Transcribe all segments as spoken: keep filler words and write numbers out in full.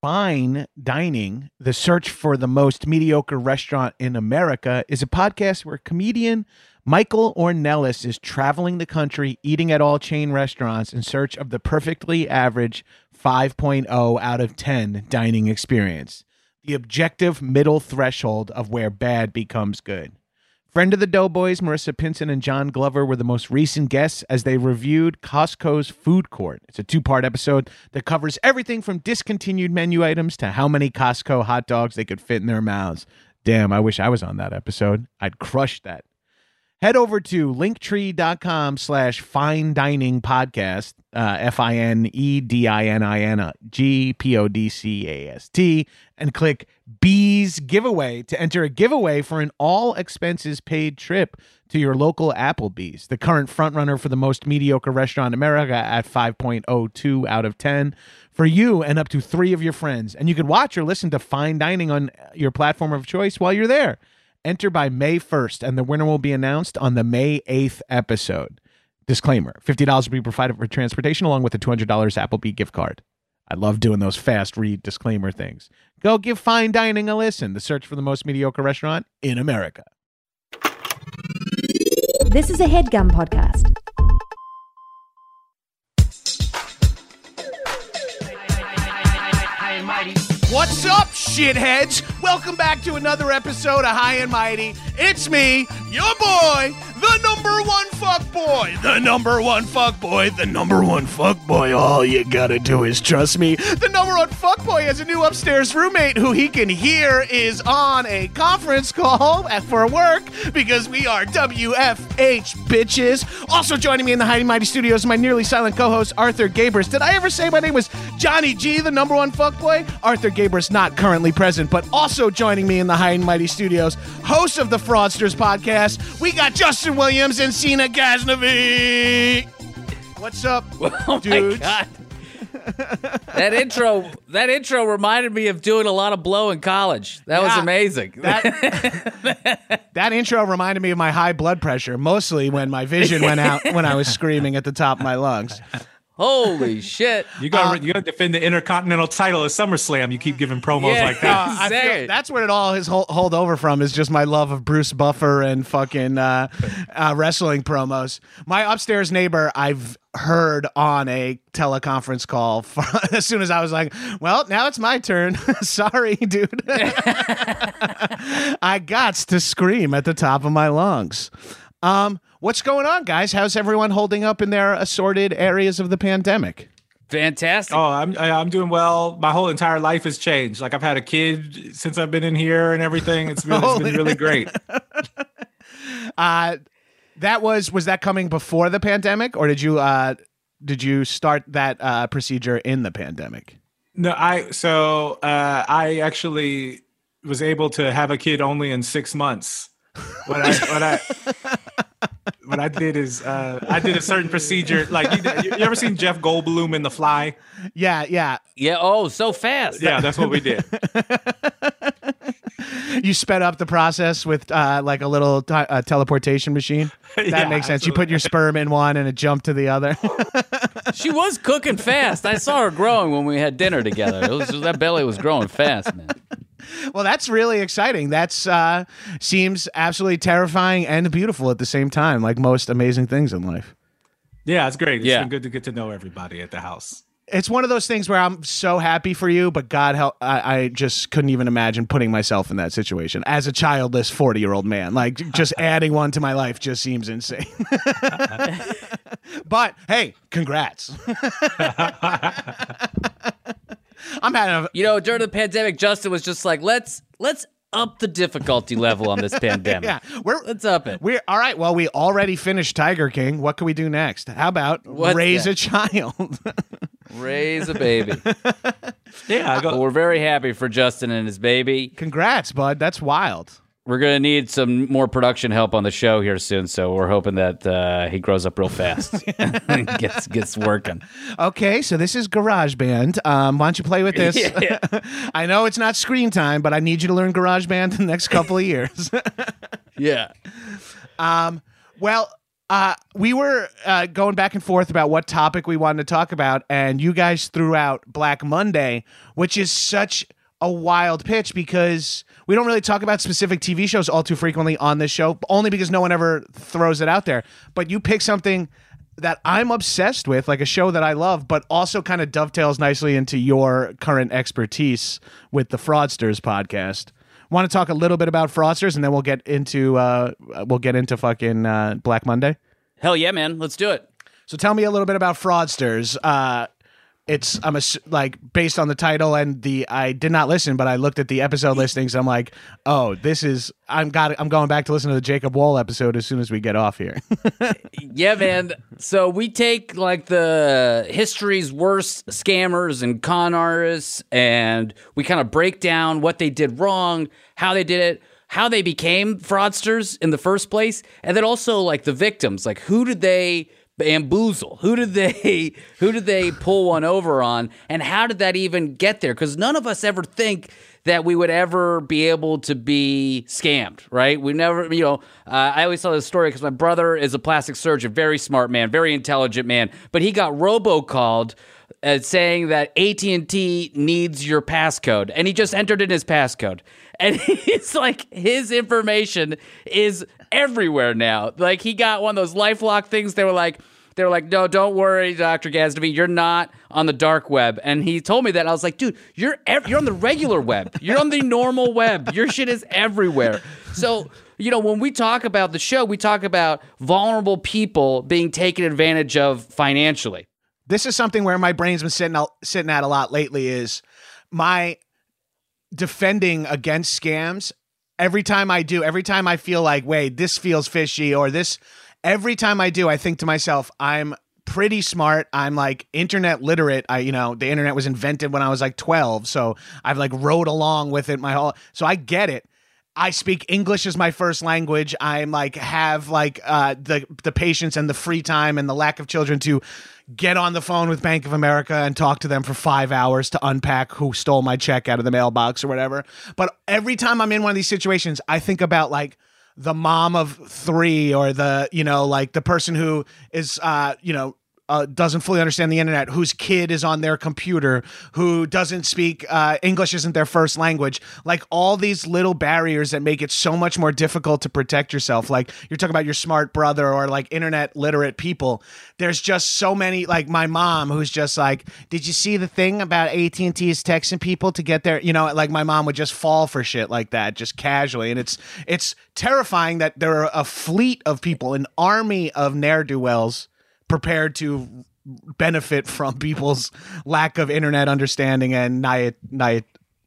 Fine Dining, the search for the most mediocre restaurant in America, is a podcast where comedian Michael Ornelas is traveling the country, eating at all chain restaurants in search of the perfectly average five point oh out of ten dining experience, the objective middle threshold of where bad becomes good. Friend of the Doughboys, Marissa Pinson and John Glover were the most recent guests as they reviewed Costco's food court. It's a two-part episode that covers everything from discontinued menu items to how many Costco hot dogs they could fit in their mouths. Damn, I wish I was on that episode. I'd crush that. Head over to linktree.com slash fine dining podcast, uh, F I N E D I N I N G P O D C A S T, and click Bees Giveaway to enter a giveaway for an all expenses paid trip to your local Applebee's, the current frontrunner for the most mediocre restaurant in America at five point oh two out of ten for you and up to three of your friends. And you can watch or listen to Fine Dining on your platform of choice while you're there. Enter by May first, and the winner will be announced on the May eighth episode. Disclaimer, fifty dollars will be provided for transportation along with a two hundred dollars Applebee gift card. I love doing those fast read disclaimer things. Go give Fine Dining a listen. The search for the most mediocre restaurant in America. This is a HeadGum podcast. What's up, shitheads? Welcome back to another episode of High and Mighty. It's me, your boy, the number one fuck boy. The number one fuck boy. The number one fuck boy. All you gotta do is trust me. The number one fuck boy has a new upstairs roommate who he can hear is on a conference call for work because we are W F H bitches. Also joining me in the High and Mighty studios, my nearly silent co-host, Arthur Gabers. Did I ever say my name was Johnny G, the number one fuck boy? Arthur Gabers not currently present, but also joining me in the High and Mighty studios, host of the Fraudsters podcast, we got Justin Williams and Sina Ghaznavi. What's up, oh dudes? My God. that intro that intro reminded me of doing a lot of blow in college. That yeah, was amazing. That, that intro reminded me of my high blood pressure, mostly when my vision went out when I was screaming at the top of my lungs. Holy shit. You got uh, you got to defend the Intercontinental title at SummerSlam. You keep giving promos yeah, like that. Uh, I feel that's what it all is hold, hold over from is just my love of Bruce Buffer and fucking uh, uh, wrestling promos. My upstairs neighbor, I've heard on a teleconference call for, as soon as I was like, well, now it's my turn. Sorry, dude. I gots to scream at the top of my lungs. Um, what's going on, guys? How's everyone holding up in their assorted areas of the pandemic? Fantastic. Oh, I'm I'm doing well. My whole entire life has changed. Like I've had a kid since I've been in here and everything. It's, really, it's been really great. uh, that was was that coming before the pandemic, or did you uh did you start that uh, procedure in the pandemic? No, I so uh, I actually was able to have a kid only in six months. What I what I what I did is uh, I did a certain procedure. Like you, you ever seen Jeff Goldblum in The Fly? Yeah, yeah, yeah. Oh, so fast. Yeah, that's what we did. You sped up the process with uh, like a little t- uh, teleportation machine. That yeah, makes sense. absolutely. You put your sperm in one and it jumped to the other. She was cooking fast. I saw her growing when we had dinner together. It was, that belly was growing fast, man. Well, that's really exciting. That's uh, seems absolutely terrifying and beautiful at the same time, like most amazing things in life. Yeah, it's great. It's yeah. been good to get to know everybody at the house. It's one of those things where I'm so happy for you, but God help, I, I just couldn't even imagine putting myself in that situation as a childless forty-year-old man. Like, just adding one to my life just seems insane. But, hey, congrats. I'm having a... You know, during the pandemic, Justin was just like, let's let's up the difficulty level on this pandemic. Yeah, we're, let's up it. We're all right. Well, we already finished Tiger King. What can we do next? How about What's raise that? a child? Raise a baby. Yeah, I go- well, we're very happy for Justin and his baby. Congrats, bud. That's wild. We're going to need some more production help on the show here soon, so we're hoping that uh, he grows up real fast and gets gets working. Okay, so this is GarageBand. Um, why don't you play with this? Yeah. I know it's not screen time, but I need you to learn GarageBand in the next couple of years. Yeah. Um. Well, Uh, we were uh, going back and forth about what topic we wanted to talk about, and you guys threw out Black Monday, which is such a wild pitch because we don't really talk about specific T V shows all too frequently on this show, only because no one ever throws it out there. But you pick something that I'm obsessed with, like a show that I love, but also kind of dovetails nicely into your current expertise with the Fraudsters podcast. Want to talk a little bit about Fraudsters, and then we'll get into uh, we'll get into fucking uh, Black Monday. Hell yeah, man. Let's do it. So tell me a little bit about Fraudsters. Uh, it's I'm a, like based on the title and the I did not listen, but I looked at the episode listings. I'm like, oh, this is I'm got I'm going back to listen to the Jacob Wall episode as soon as we get off here. Yeah, man. So we take like the history's worst scammers and con artists, and we kind of break down what they did wrong, how they did it, how they became fraudsters in the first place, and then also like the victims, like who did they bamboozle? Who did they who did they pull one over on, and how did that even get there? Because none of us ever think that we would ever be able to be scammed, right? We never, you know, uh, I always tell this story because my brother is a plastic surgeon, very smart man, very intelligent man, but he got robocalled uh, saying that A T and T needs your passcode, and he just entered in his passcode. And it's like his information is everywhere now. Like he got one of those LifeLock things. They were like, they were like, no, don't worry, Doctor Ghaznavi, you're not on the dark web. And he told me that. And I was like, dude, you're ev- you're on the regular web. You're on the normal web. Your shit is everywhere. So, you know, when we talk about the show, we talk about vulnerable people being taken advantage of financially. This is something where my brain's been sitting out, sitting at a lot lately is my defending against scams. Every time I do, every time I feel like, wait, this feels fishy or this, every time I do, I think to myself, I'm pretty smart. I'm like internet literate. I, you know, the internet was invented when I was like twelve. So I've like rode along with it my whole, so I get it. I speak English as my first language. I'm like, have like uh, the, the patience and the free time and the lack of children to get on the phone with Bank of America and talk to them for five hours to unpack who stole my check out of the mailbox or whatever. But every time I'm in one of these situations, I think about like the mom of three or the, you know, like the person who is, uh, you know, Uh, doesn't fully understand the internet, whose kid is on their computer, who doesn't speak uh, English isn't their first language. Like all these little barriers that make it so much more difficult to protect yourself. Like you're talking about your smart brother or like internet literate people. There's just so many, like my mom who's just like, did you see the thing about A T and T is texting people to get their, you know, like my mom would just fall for shit like that, just casually. And it's, it's terrifying that there are a fleet of people, an army of ne'er-do-wells prepared to benefit from people's lack of internet understanding and na- na-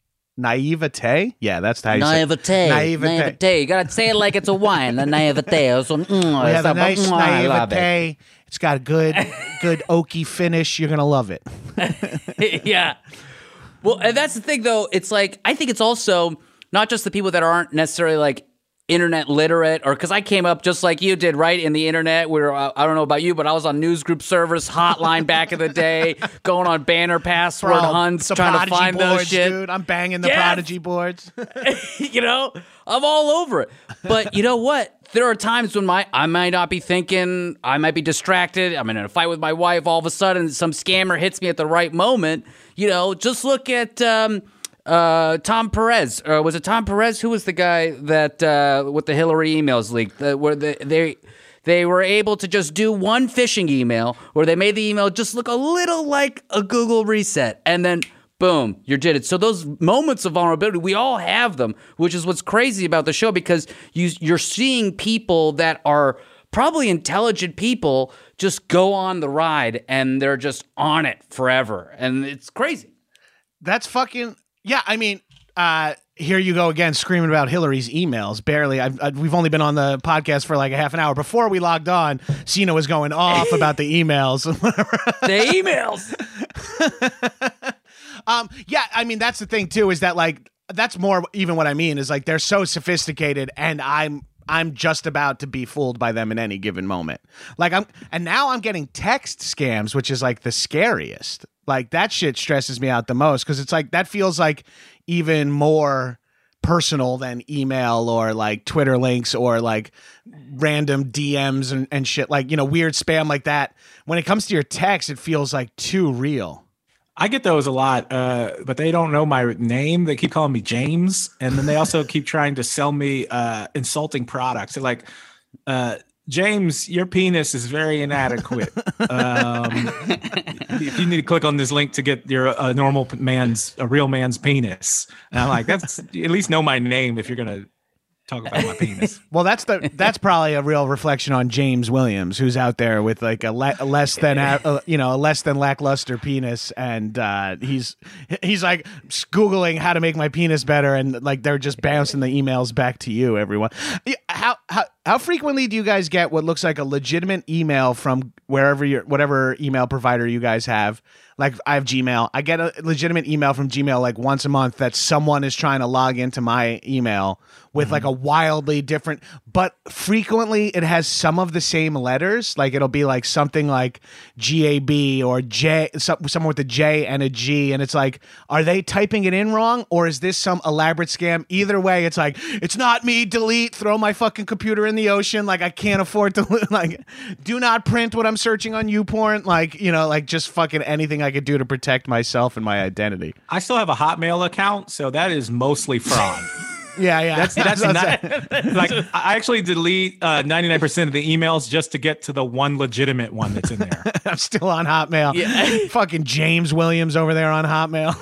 naivete. Yeah, that's how you naivete. say it. Naivete. Naivete. You gotta say it like it's a wine. A naivete. So, mm, we have a nice mm, naivete. It. It's got a good, good oaky finish. You're gonna love it. Yeah. Well, and that's the thing, though. It's like I think it's also not just the people that aren't necessarily like internet literate, or because I came up just like you did, right? In the internet, we were, uh, I don't know about you, but I was on newsgroup servers, hotline back in the day, going on banner password Bro, hunts, the trying Prodigy to find boards, those shit. Dude, I'm banging the Yes! Prodigy boards. You know, I'm all over it. But you know what? There are times when my I might not be thinking, I might be distracted. I'm in a fight with my wife. All of a sudden, some scammer hits me at the right moment. You know, just look at um, uh, Tom Perez. Uh, was it Tom Perez? Who was the guy that uh, with the Hillary emails leaked? Uh, where the, they they were able to just do one phishing email where they made the email just look a little like a Google reset, and then boom, you're jitted. So those moments of vulnerability, we all have them, which is what's crazy about the show, because you, you're seeing people that are probably intelligent people just go on the ride, and they're just on it forever. And it's crazy. That's fucking, yeah, I mean, uh, here you go again, screaming about Hillary's emails. Barely. I've, I've, we've only been on the podcast for like a half an hour. Before we logged on, Cena was going off about the emails. The emails. Um, yeah, I mean, that's the thing too, is that like, that's more even what I mean is like, they're so sophisticated, and I'm, I'm just about to be fooled by them in any given moment. Like I'm, and now I'm getting text scams, which is like the scariest. Like that shit stresses me out the most, because it's like, that feels like even more personal than email or like Twitter links or like random D Ms and, and shit, like, you know, weird spam like that. When it comes to your text, it feels like too real. I get those a lot, uh, but they don't know my name. They keep calling me James, and then they also keep trying to sell me uh, insulting products. They're like, uh, James, your penis is very inadequate. Um, you need to click on this link to get your a uh, normal man's, a real man's penis. And I'm like, that's at least know my name if you're gonna talk about my penis. Well, that's the that's probably a real reflection on James Williams, who's out there with like a, le- a less than a, you know a less than lackluster penis, and uh, he's he's like googling how to make my penis better, and like they're just bouncing the emails back to you, everyone. How how how frequently do you guys get what looks like a legitimate email from wherever your whatever email provider you guys have? Like I have Gmail. I get a legitimate email from Gmail like once a month that someone is trying to log into my email with mm-hmm. like a wildly different, but frequently it has some of the same letters. Like it'll be like something like G A B or J, someone with a J and a G. And it's like, are they typing it in wrong? Or is this some elaborate scam? Either way, it's like, it's not me, delete, throw my fucking computer in the ocean. Like I can't afford to, like, do not print what I'm searching on YouPorn. Like, you know, like just fucking anything I could do to protect myself and my identity. I still have a Hotmail account, so that is mostly fraud. Yeah, yeah. That's that's not, like I actually delete uh, ninety-nine percent of the emails just to get to the one legitimate one that's in there. I'm still on Hotmail. Yeah. Fucking James Williams over there on Hotmail.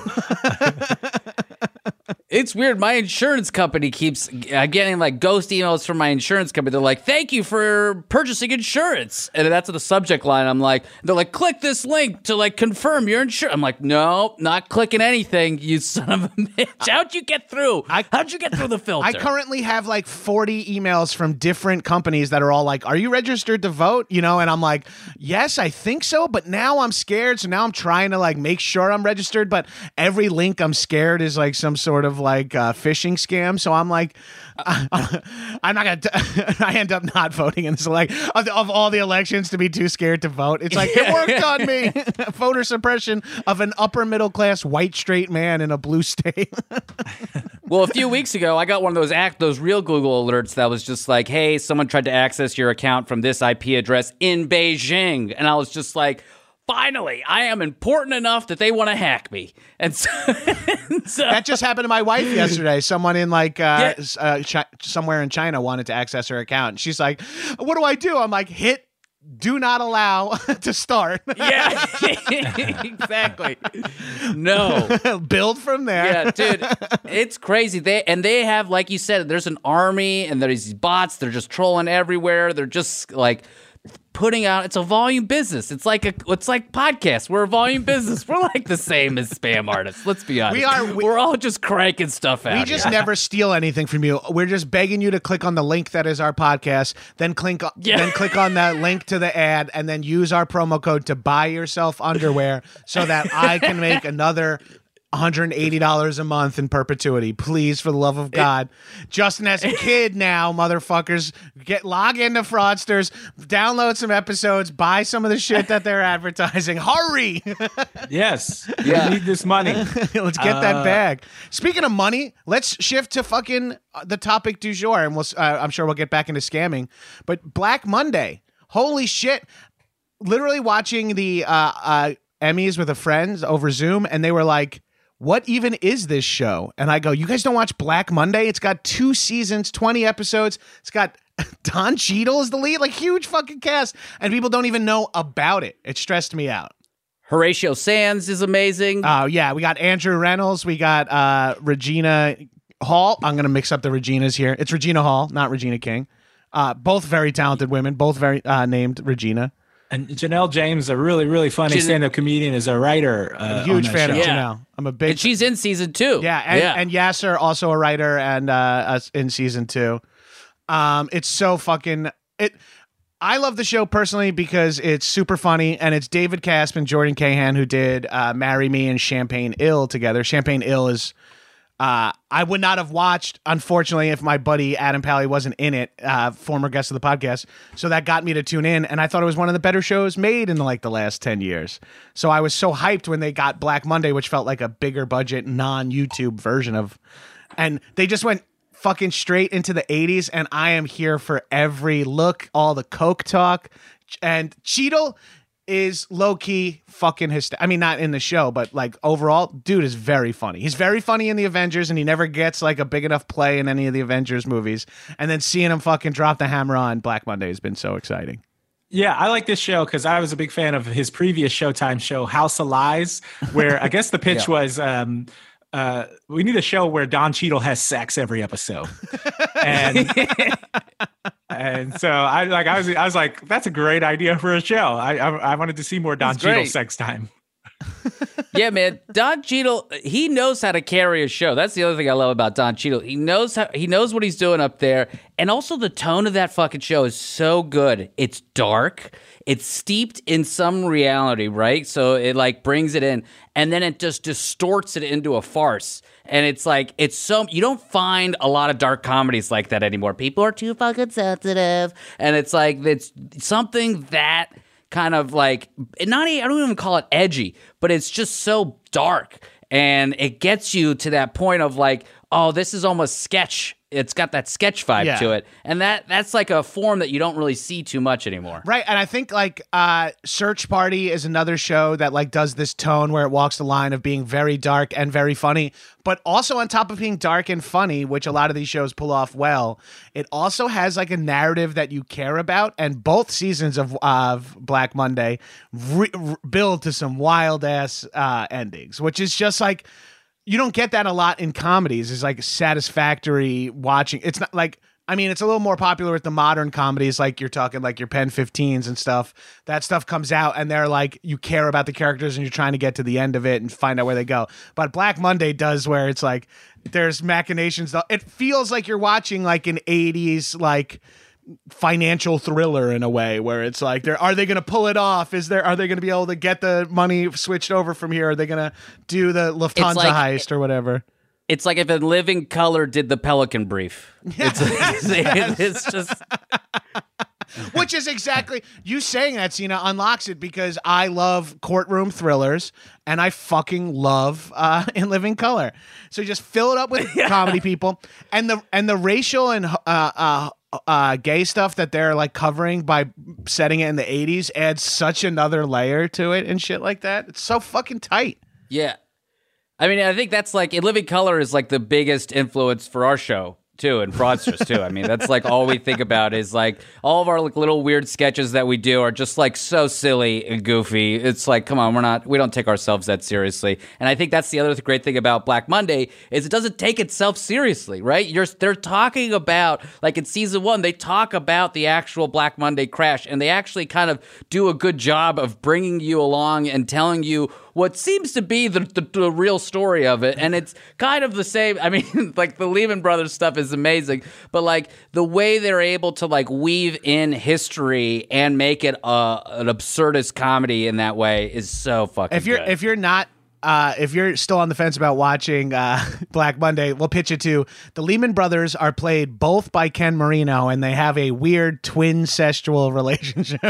It's weird. My insurance company keeps uh, getting like ghost emails from my insurance company. They're like, "Thank you for purchasing insurance," and that's the subject line. I'm like, they're like, "Click this link to like confirm your insurance." I'm like, "No, not clicking anything. You son of a bitch! How'd you get through? I, How'd you get through the filter?" I currently have like forty emails from different companies that are all like, "Are you registered to vote?" You know, and I'm like, "Yes, I think so," but now I'm scared. So now I'm trying to like make sure I'm registered, but every link I'm scared is like some sort of like uh, phishing scam. So I'm like, uh, I'm not gonna. T- I end up not voting, and it's like of, of all the elections to be too scared to vote. It's like it worked on me. Voter suppression of an upper middle class white straight man in a blue state. Well, a few weeks ago, I got one of those act those real Google alerts that was just like, "Hey, someone tried to access your account from this I P address in Beijing," and I was just like, finally, I am important enough that they want to hack me. And so, and so that just happened to my wife yesterday. Someone in like uh, yeah. uh, chi- somewhere in China wanted to access her account. She's like, "What do I do?" I'm like, "Hit do not allow to start." Yeah, exactly. No. Build from there. Yeah, dude, it's crazy. They and they have, like you said, there's an army and there's these bots. They're just trolling everywhere. They're just like putting out. It's a volume business. It's like a. It's like podcasts. We're a volume business. We're like the same as spam artists. Let's be honest. We are. We, We're all just cranking stuff out. We just here. never steal anything from you. We're just begging you to click on the link that is our podcast. Then click. Yeah. Then click on that link to the ad, and then use our promo code to buy yourself underwear, so that I can make another one hundred eighty dollars a month in perpetuity. Please, for the love of God. It, Justin has a kid now, motherfuckers. Get log into Fraudsters, download some episodes, buy some of the shit that they're advertising. Hurry! Yes. Yeah. We need this money. Let's get uh, that bag. Speaking of money, let's shift to fucking the topic du jour, and we'll, uh, I'm sure we'll get back into scamming. But Black Monday. Holy shit. Literally watching the uh, uh, Emmys with a friend over Zoom, and they were like, "What even is this show?" And I go, "You guys don't watch Black Monday? It's got two seasons, twenty episodes. It's got Don Cheadle as the lead, like huge fucking cast, and people don't even know about it." It stressed me out. Horatio Sands is amazing. Oh, uh, yeah. We got Andrew Reynolds. We got uh, Regina Hall. I'm going to mix up the Reginas here. It's Regina Hall, not Regina King. Uh, both very talented women, both very uh, named Regina. And Janelle James, a really, really funny Jan- stand-up comedian, is a writer. Uh, I'm a huge fan show. of yeah. Janelle. I'm a big. And she's in season two. Yeah, and, yeah. and Yasser, also a writer, and uh, in season two. Um, it's so fucking it. I love the show personally because it's super funny, and it's David Casp and Jordan Cahan who did uh, "Marry Me" and "Champagne Ill" together. "Champagne Ill" is. Uh, I would not have watched, unfortunately, if my buddy Adam Pally wasn't in it, uh, former guest of the podcast. So that got me to tune in, and I thought it was one of the better shows made in like the last ten years. So I was so hyped when they got Black Monday, which felt like a bigger budget, non-YouTube version of And they just went fucking straight into the eighties, and I am here for every look, all the coke talk. And Cheadle is low-key fucking hysterical. I mean, not in the show, but like overall, dude is very funny. He's very funny in the Avengers, and he never gets like a big enough play in any of the Avengers movies. And then seeing him fucking drop the hammer on Black Monday has been so exciting. Yeah, I like this show because I was a big fan of his previous Showtime show, House of Lies, where I guess the pitch Yeah. was um, uh, we need a show where Don Cheadle has sex every episode. And and so I like I was I was like, that's a great idea for a show. I I, I wanted to see more Don That's Cheadle great. sex time. Yeah, man. Don Cheadle, he knows how to carry a show. That's the other thing I love about Don Cheadle. He knows how he knows what he's doing up there. And also the tone of that fucking show is so good. It's dark. It's steeped in some reality, right? So it like brings it in and then it just distorts it into a farce. And it's like, it's so, you don't find a lot of dark comedies like that anymore. People are too fucking sensitive. And it's like, it's something that kind of like, not I don't even call it edgy, but it's just so dark. And it gets you to that point of like, oh, this is almost sketch. It's got that sketch vibe Yeah. to it. And that that's like a form that you don't really see too much anymore. Right, and I think like uh, Search Party is another show that like does this tone where it walks the line of being very dark and very funny, but also on top of being dark and funny, which a lot of these shows pull off well, it also has like a narrative that you care about. And both seasons of of Black Monday re- re- build to some wild ass uh, endings, which is just like. You don't get that a lot in comedies. It's like satisfactory watching. It's not like, I mean, it's a little more popular with the modern comedies. Like you're talking like your Pen fifteens and stuff. That stuff comes out and they're like, you care about the characters and you're trying to get to the end of it and find out where they go. But Black Monday does where it's like, there's machinations. It feels like you're watching like an eighties, like, financial thriller in a way where it's like, they're, are they going to pull it off? Is there, are they going to be able to get the money switched over from here? Are they going to do the Lufthansa like- heist or whatever? It's like if In Living Color did the Pelican Brief. It's, it's, it's just... Which is exactly, you saying that, Cena, unlocks it because I love courtroom thrillers and I fucking love uh, In Living Color. So just fill it up with comedy people and the and the racial and uh, uh, uh, gay stuff that they're like covering by setting it in the eighties adds such another layer to it and shit like that. It's so fucking tight. Yeah. I mean, I think that's like, In Living Color is like the biggest influence for our show, too, and Fraudsters, too. I mean, that's like all we think about is like all of our like little weird sketches that we do are just like so silly and goofy. It's like, come on, we're not, we don't take ourselves that seriously. And I think that's the other great thing about Black Monday is it doesn't take itself seriously, right? You're, they're talking about, like in season one, they talk about the actual Black Monday crash, and they actually kind of do a good job of bringing you along and telling you what seems to be the, the, the real story of it. And it's kind of the same. I mean, like the Lehman Brothers stuff is amazing, but like the way they're able to like weave in history and make it uh, an absurdist comedy in that way is so fucking If you're good. if you're not uh, if you're still on the fence about watching uh, Black Monday, we'll pitch it to the Lehman Brothers are played both by Ken Marino, and they have a weird twin incestual relationship.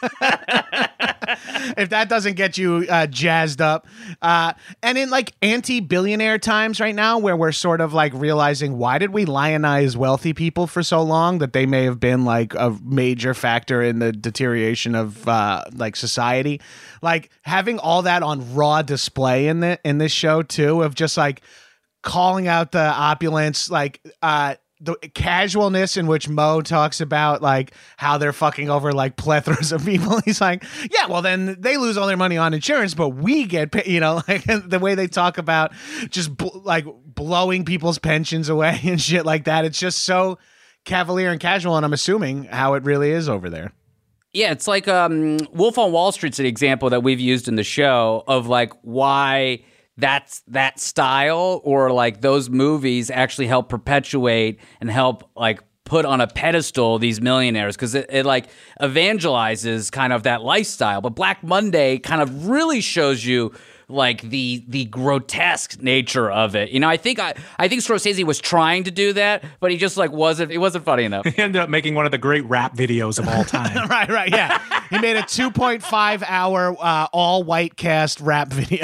If that doesn't get you uh, jazzed up, uh, and in like anti-billionaire times right now, where we're sort of like realizing why did we lionize wealthy people for so long that they may have been like a major factor in the deterioration of uh, like society, like having all that on raw display in the in this show too, of just like calling out the opulence, like uh the casualness in which Mo talks about like how they're fucking over like plethoras of people. He's like, yeah, well then they lose all their money on insurance, but we get paid, you know, like the way they talk about just bl- like blowing people's pensions away and shit like that. It's just so cavalier and casual, and I'm assuming how it really is over there. Yeah, it's like um, Wolf on Wall Street's an example that we've used in the show of like why that's that style or like those movies actually help perpetuate and help like put on a pedestal these millionaires, because it, it like evangelizes kind of that lifestyle. But Black Monday kind of really shows you like the the grotesque nature of it. You know, I think I I think Scorsese was trying to do that, but he just like wasn't. It wasn't funny enough. He ended up making one of the great rap videos of all time. Right, right, yeah. He made a two point five hour uh, all white cast rap video.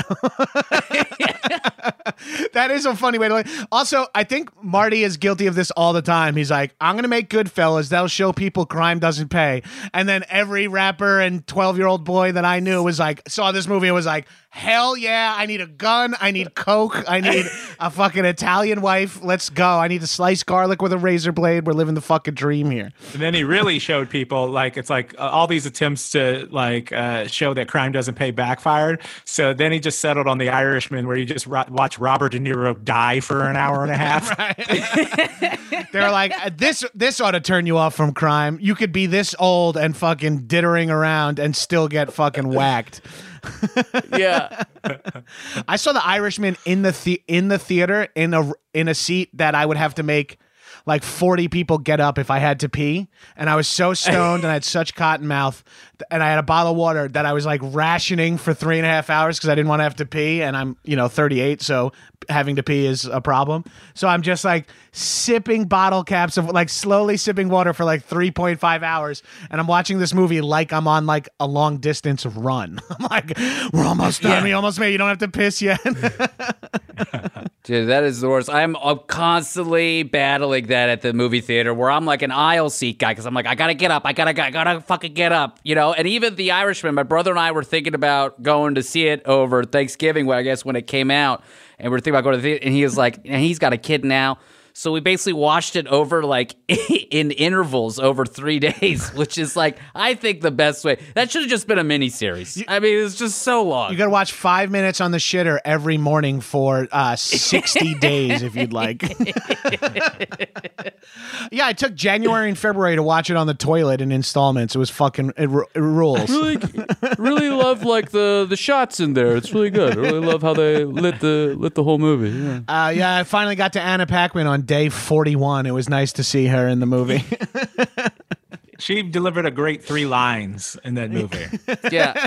That is a funny way to. Also, I think Marty is guilty of this all the time. He's like, I'm gonna make Goodfellas. That'll show people crime doesn't pay. And then every rapper and twelve year old boy that I knew was like, saw this movie and was like, hell yeah, I need a gun, I need coke, I need a fucking Italian wife, let's go. I need to slice garlic with a razor blade. We're living the fucking dream here. And then he really showed people, like, it's like uh, all these attempts to like uh, show that crime doesn't pay backfired. So then he just settled on The Irishman, where you just ro- watch Robert De Niro die for an hour and a half. They're like, this this ought to turn you off from crime. You could be this old and fucking dittering around and still get fucking whacked. Yeah. I saw The Irishman in the, the in the theater in a in a seat that I would have to make like forty people get up if I had to pee, and I was so stoned and I had such cotton mouth, and I had a bottle of water that I was like rationing for three and a half hours because I didn't want to have to pee, and I'm you know thirty-eight, so having to pee is a problem. So I'm just like sipping bottle caps of like slowly sipping water for like three point five hours, and I'm watching this movie like I'm on like a long distance run. I'm like, we're almost done. Yeah. We almost made. You don't have to piss yet. Dude, that is the worst. I'm uh, constantly battling that at the movie theater, where I'm like an aisle seat guy, because I'm like, I gotta get up, I gotta, I gotta fucking get up, you know. And even The Irishman, my brother and I were thinking about going to see it over Thanksgiving, well, I guess when it came out, and we are thinking about going to the theater, and he was like, and he's got a kid now. So we basically watched it over like in intervals over three days, which is like, I think the best way. That should have just been a mini series. I mean, it's just so long. You got to watch five minutes on the shitter every morning for uh, sixty days if you'd like. Yeah, I took January and February to watch it on the toilet in installments. It was fucking, it, it rules. really, really love like the, the shots in there. It's really good. I really love how they lit the lit the whole movie. Yeah, uh, yeah I finally got to Anna Paquin on day forty-one. It was nice to see her in the movie. She delivered a great three lines in that movie. Yeah.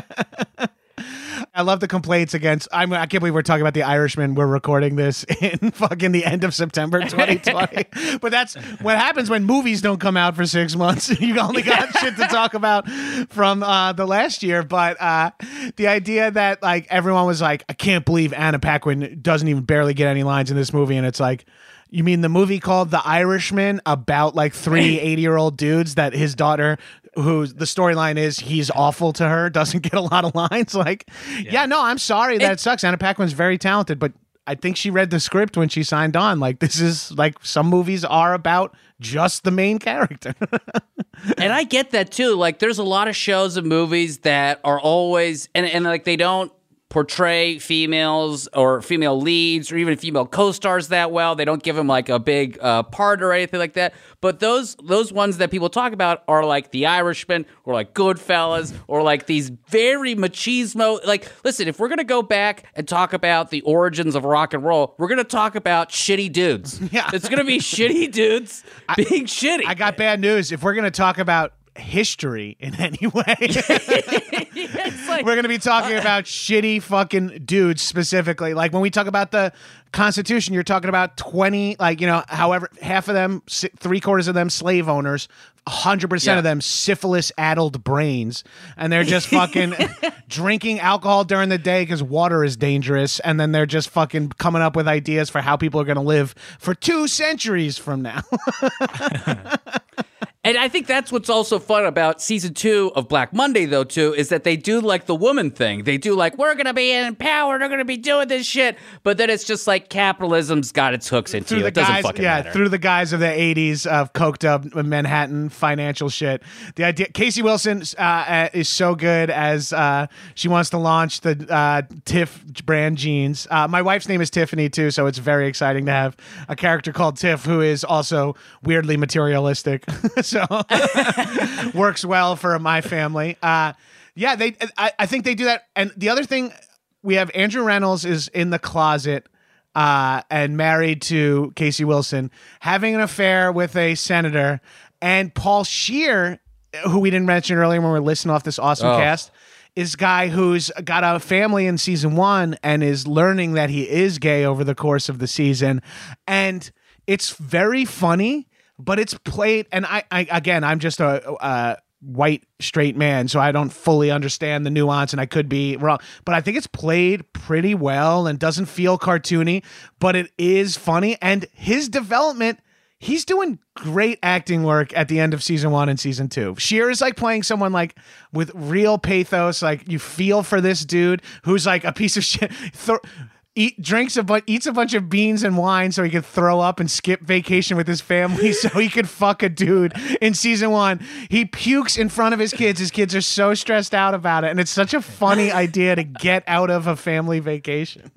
I love the complaints against. I'm, I can't believe we're talking about The Irishman. We're recording this in fucking the end of September twenty twenty. But that's what happens when movies don't come out for six months. You only got shit to talk about from uh, the last year. But uh, the idea that like everyone was like, I can't believe Anna Paquin doesn't even barely get any lines in this movie, and it's like, you mean the movie called The Irishman about like three eighty-year-old dudes that his daughter, who the storyline is he's awful to her, doesn't get a lot of lines? Like, yeah, yeah no, I'm sorry that it, it sucks. Anna Paquin's very talented, but I think she read the script when she signed on. Like, this is like some movies are about just the main character. And I get that too. Like, there's a lot of shows and movies that are always, and, and like they don't portray females or female leads or even female co-stars that well. They don't give them like a big uh, part or anything like that. But those those ones that people talk about are like The Irishman or like Goodfellas or like these very machismo. Like, listen, if we're going to go back and talk about the origins of rock and roll, we're going to talk about shitty dudes. Yeah. It's going to be shitty dudes I, being shitty. I got bad news. If we're going to talk about history in any way, like, we're going to be talking uh, about shitty fucking dudes specifically. Like when we talk about the Constitution, you're talking about twenty, like, you know, however, half of them, three quarters of them slave owners, one hundred percent yeah. of them syphilis-addled brains, and they're just fucking drinking alcohol during the day because water is dangerous, and then they're just fucking coming up with ideas for how people are going to live for two centuries from now. And I think that's what's also fun about season two of Black Monday, though, too, is that they do like the woman thing. They do like, we're going to be in power, they're going to be doing this shit. But then it's just like capitalism's got its hooks into through you. The it doesn't guys, fucking yeah, matter. Through the guise of the eighties of coked up Manhattan financial shit. The idea, Casey Wilson uh, is so good as uh, she wants to launch the uh, Tiff brand jeans. Uh, my wife's name is Tiffany, too, so it's very exciting to have a character called Tiff who is also weirdly materialistic. So works well for my family. Uh, yeah, they. I, I think they do that. And the other thing, we have Andrew Reynolds is in the closet uh, and married to Casey Wilson, having an affair with a senator, and Paul Scheer, who we didn't mention earlier when we were listing off this awesome Oh. cast, is a guy who's got a family in season one and is learning that he is gay over the course of the season. And it's very funny, but it's played. And I, I again, I'm just a, a white straight man, so I don't fully understand the nuance and I could be wrong, but I think it's played pretty well and doesn't feel cartoony, but it is funny. And his development, he's doing great acting work at the end of season one and season two. Sheer is like playing someone like with real pathos. Like you feel for this dude who's like a piece of shit. Th- eat drinks a bunch, eats a bunch of beans and wine so he could throw up and skip vacation with his family so he could fuck a dude in season one. He pukes in front of his kids. His kids are so stressed out about it, and it's such a funny idea to get out of a family vacation.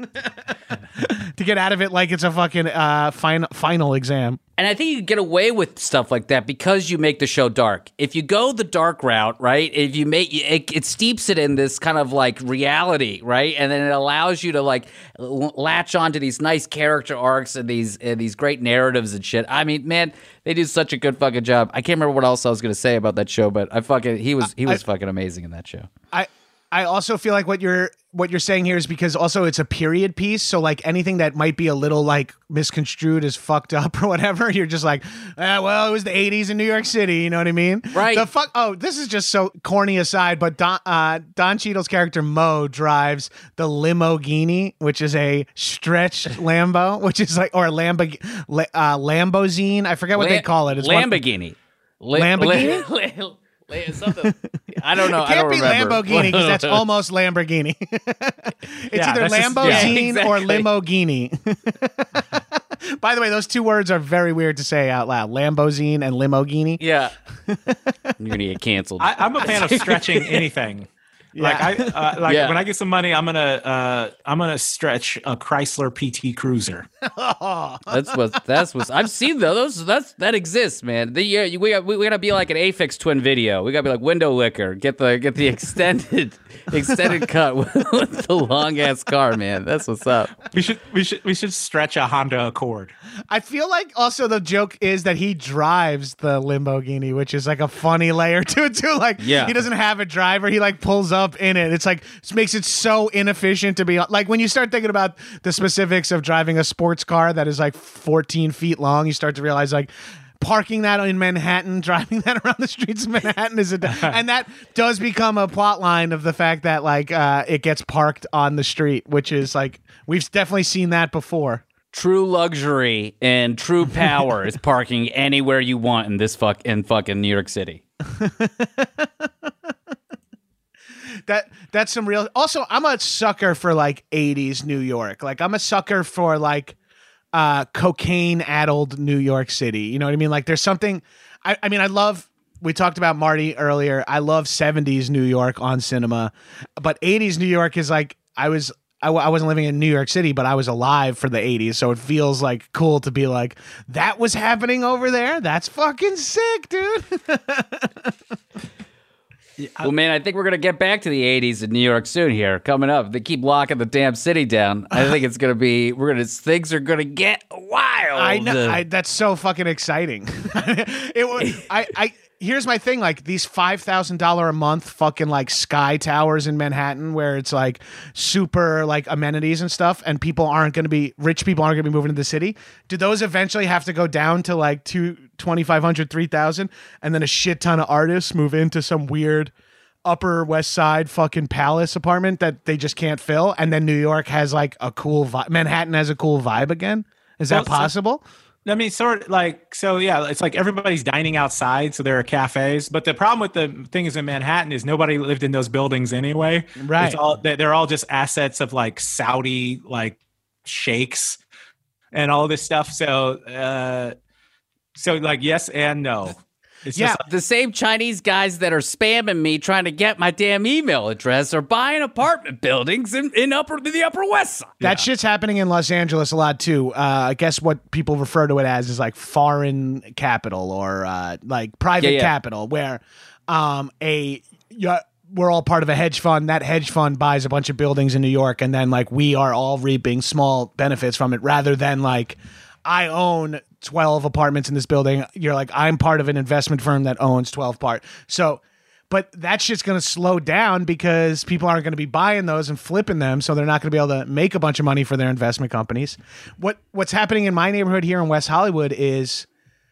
To get out of it like it's a fucking uh, final final exam. And I think you get away with stuff like that because you make the show dark. If you go the dark route, right? If you make it, it steeps it in this kind of like reality, right? And then it allows you to like l- latch onto these nice character arcs and these and these great narratives and shit. I mean, man, they do such a good fucking job. I can't remember what else I was gonna say about that show, but I fucking he was he was I, fucking amazing in that show. I I also feel like what you're what you're saying here is because also it's a period piece, so like anything that might be a little like misconstrued as fucked up or whatever, you're just like, ah, well, it was the eighties in New York City, you know what I mean? Right. The fuck. Oh, this is just so corny aside, but Don uh, Don Cheadle's character Mo drives the Lamborghini, which is a stretch Lambo, which is like or a Lambo uh, Lambozine. I forget what La- they call it. It's Lamborghini. One, La- Lamborghini. La- La- Something. I don't know. It can't I don't be remember. Lamborghini because that's almost Lamborghini. It's Yeah, either that's just- Lambozine yeah, or exactly. Limogini. By the way, those two words are very weird to say out loud. Lambozine and Limogini. Yeah. You're gonna get canceled. I, I'm a fan of stretching anything. Like I uh, like Yeah. when I get some money, I'm gonna uh, I'm gonna stretch a Chrysler P T Cruiser. That's what that's what I've seen though. Those that's that exists, man. The yeah, we got we, we gotta be like an Aphex Twin Video. We gotta be like Window Licker. Get the get the extended extended cut with, with the long ass car, man. That's what's up. We should we should we should stretch a Honda Accord. I feel like also the joke is that he drives the Lamborghini, which is like a funny layer to it too. Like Yeah. he doesn't have a driver. He like pulls up in it. It's like it makes it so inefficient to be like when you start thinking about the specifics of driving a sports car that is like fourteen feet long, you start to realize like parking that in Manhattan, driving that around the streets of Manhattan is a, and that does become a plot line of the fact that like uh, it gets parked on the street, which is like we've definitely seen that before. True luxury and true power is parking anywhere you want in this fuck in fucking New York City. That that's some real. Also, I'm a sucker for like eighties New York. Like I'm a sucker for like uh, cocaine-addled New York City. You know what I mean? Like there's something. I, I mean, I love. We talked about Marty earlier. I love seventies New York on cinema, but eighties New York is like I was. I, w- I wasn't living in New York City, but I was alive for the eighties, so it feels like cool to be like that was happening over there. That's fucking sick, dude. Well, man, I think we're gonna get back to the eighties in New York soon. Here, coming up, they keep locking the damn city down. I think it's gonna be. We're gonna things are gonna get wild. I know. I, that's so fucking exciting. it was. I. I. Here's my thing. Like these five thousand dollar a month fucking like sky towers in Manhattan, where it's like super like amenities and stuff, and people aren't going to be rich. People aren't going to be moving to the city. Do those eventually have to go down to like two twenty five hundred, three thousand, and then a shit ton of artists move into some weird Upper West Side fucking palace apartment that they just can't fill, and then New York has like a cool vibe. Manhattan has a cool vibe again. Is Well, that possible? So- I mean, sort of like, so yeah, it's like everybody's dining outside, so there are cafes. But the problem with the things in Manhattan is nobody lived in those buildings anyway. Right. It's all, they're all just assets of like Saudi, like sheikhs and all this stuff. So, uh, so like, yes and no. It's Yeah. just, The same Chinese guys that are spamming me trying to get my damn email address are buying apartment buildings in, in upper the Upper West Side. That shit's happening in Los Angeles a lot too. Uh, I guess what people refer to it as is like foreign capital or uh, like private Yeah, yeah. capital, where um, a yeah, we're all part of a hedge fund. That hedge fund buys a bunch of buildings in New York, and then like we are all reaping small benefits from it, rather than like I own twelve apartments in this building. You're like I'm part of an investment firm that owns twelve part. So. but that shit's going to slow down because people aren't going to be buying those and flipping them, so they're not going to be able to make a bunch of money for their investment companies. What what's happening in my neighborhood here in West Hollywood is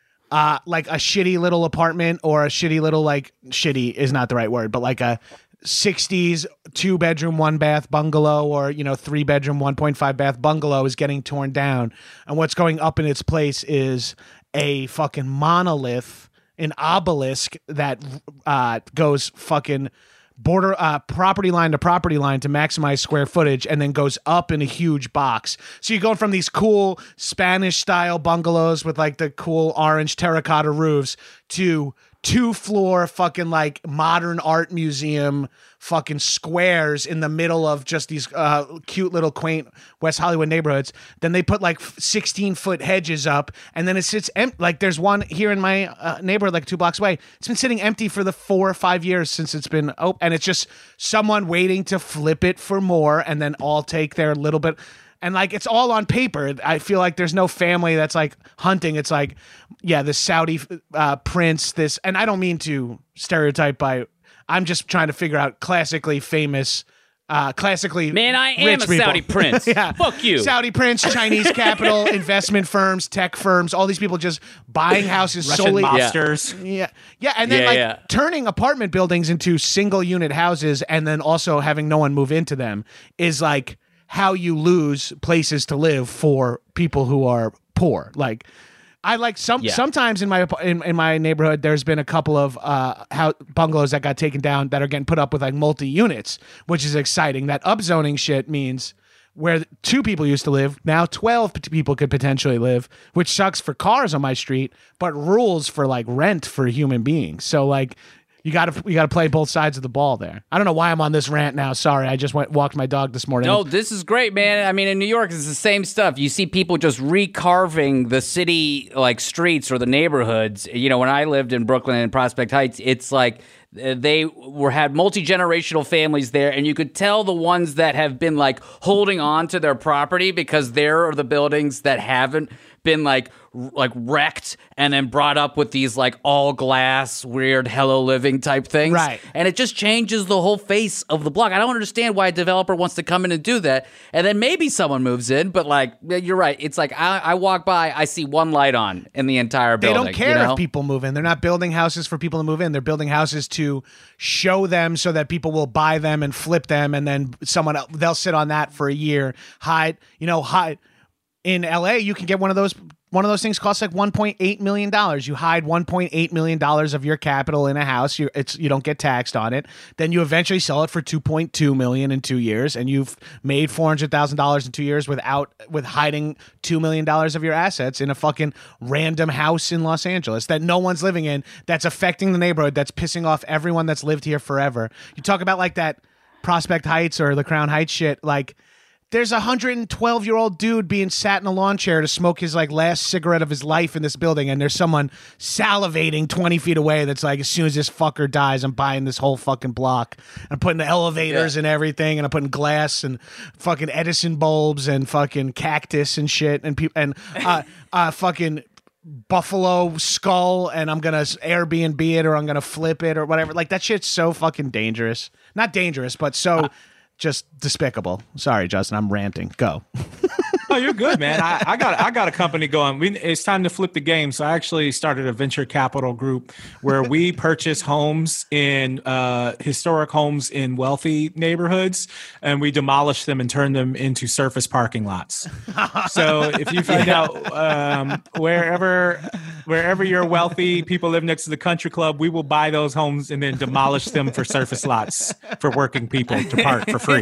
uh, like a shitty little apartment or a shitty little, like, shitty is not the right word, but like a sixties two bedroom one bath bungalow, or you know three bedroom one point five bath bungalow is getting torn down, and what's going up in its place is a fucking monolith, an obelisk that uh goes fucking border uh property line to property line to maximize square footage, and then goes up in a huge box. So you're going from these cool Spanish style bungalows with like the cool orange terracotta roofs to two floor fucking like modern art museum fucking squares in the middle of just these uh, cute little quaint West Hollywood neighborhoods. Then they put like sixteen foot hedges up, and then it sits empty. Like there's one here in my uh, neighborhood, like two blocks away. It's been sitting empty for the four or five years since it's been open, and it's just someone waiting to flip it for more, and then all take their little bit. And like it's all on paper. I feel like there's no family that's like hunting. It's like, yeah, this Saudi uh, prince, this, and I don't mean to stereotype by. I'm just trying to figure out classically famous, uh, classically. Man, I am a people. Saudi prince. Yeah, fuck you. Saudi prince, Chinese capital, investment firms, tech firms, all these people just buying houses Russian solely. mobsters. Yeah, yeah, and then Yeah, like yeah. turning apartment buildings into single unit houses, and then also having no one move into them is like how you lose places to live for people who are poor. Like I like some Yeah. sometimes in my in, in my neighborhood there's been a couple of uh how bungalows that got taken down that are getting put up with like multi units, which is exciting. That upzoning shit means where two people used to live, now twelve p- people could potentially live, which sucks for cars on my street, but rules for like rent for human beings. So like You got to you got to play both sides of the ball there. I don't know why I'm on this rant now. Sorry, I just went walked my dog this morning. No, this is great, man. I mean, in New York, it's the same stuff. You see people just recarving the city, like streets or the neighborhoods. You know, when I lived in Brooklyn and Prospect Heights, it's like they were had multi-generational families there, and you could tell the ones that have been like holding on to their property because they're the buildings that haven't been like r- like wrecked and then brought up with these like all glass weird Hello Living type things, Right. And it just changes the whole face of the block. I don't understand why a developer wants to come in and do that, and then maybe someone moves in, but like you're right, it's like I, I walk by, I see one light on in the entire They building. don't care you know? if people move in. They're not building houses for people to move in. They're building houses to show them so that people will buy them and flip them, and then someone else, they'll sit on that for a year. Hide, you know, hide. In L A, you can get one of those. One of those things costs like one point eight million dollars. You hide one point eight million dollars of your capital in a house. You it's you don't get taxed on it. Then you eventually sell it for two point two million dollars in two years, and you've made four hundred thousand dollars in two years without with hiding two million dollars of your assets in a fucking random house in Los Angeles that no one's living in. That's affecting the neighborhood. That's pissing off everyone that's lived here forever. You talk about like that Prospect Heights or the Crown Heights shit, like. There's a one hundred twelve year old dude being sat in a lawn chair to smoke his like last cigarette of his life in this building, and there's someone salivating twenty feet away that's like, as soon as this fucker dies, I'm buying this whole fucking block. I'm putting the elevators Yeah. and everything, and I'm putting glass and fucking Edison bulbs and fucking cactus and shit and people and uh uh fucking buffalo skull, and I'm gonna Airbnb it or I'm gonna flip it or whatever. Like that shit's so fucking dangerous. Not dangerous, but so. Uh, Just despicable. Sorry, Justin. I'm ranting. Go. Oh, you're good, man. I, I got I got a company going. We, it's time to flip the game. So I actually started a venture capital group where we purchase homes in uh, historic homes in wealthy neighborhoods, and we demolish them and turn them into surface parking lots. So if you find out um, wherever wherever you're wealthy, people live next to the country club, we will buy those homes and then demolish them for surface lots for working people to park for free.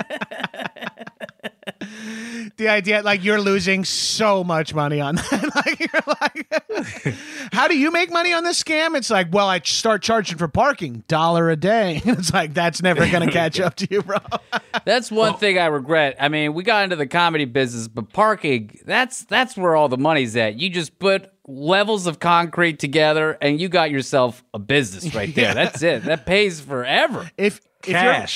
The idea, like, you're losing so much money on that. Like, you're like, how do you make money on this scam? It's like, well, I start charging for parking, dollar a day. It's like, that's never going to catch up to you, bro. That's one thing I regret. I mean, we got into the comedy business, but parking, that's that's where all the money's at. You just put levels of concrete together and you got yourself a business right there. Yeah. That's it. That pays forever. If, if Cash.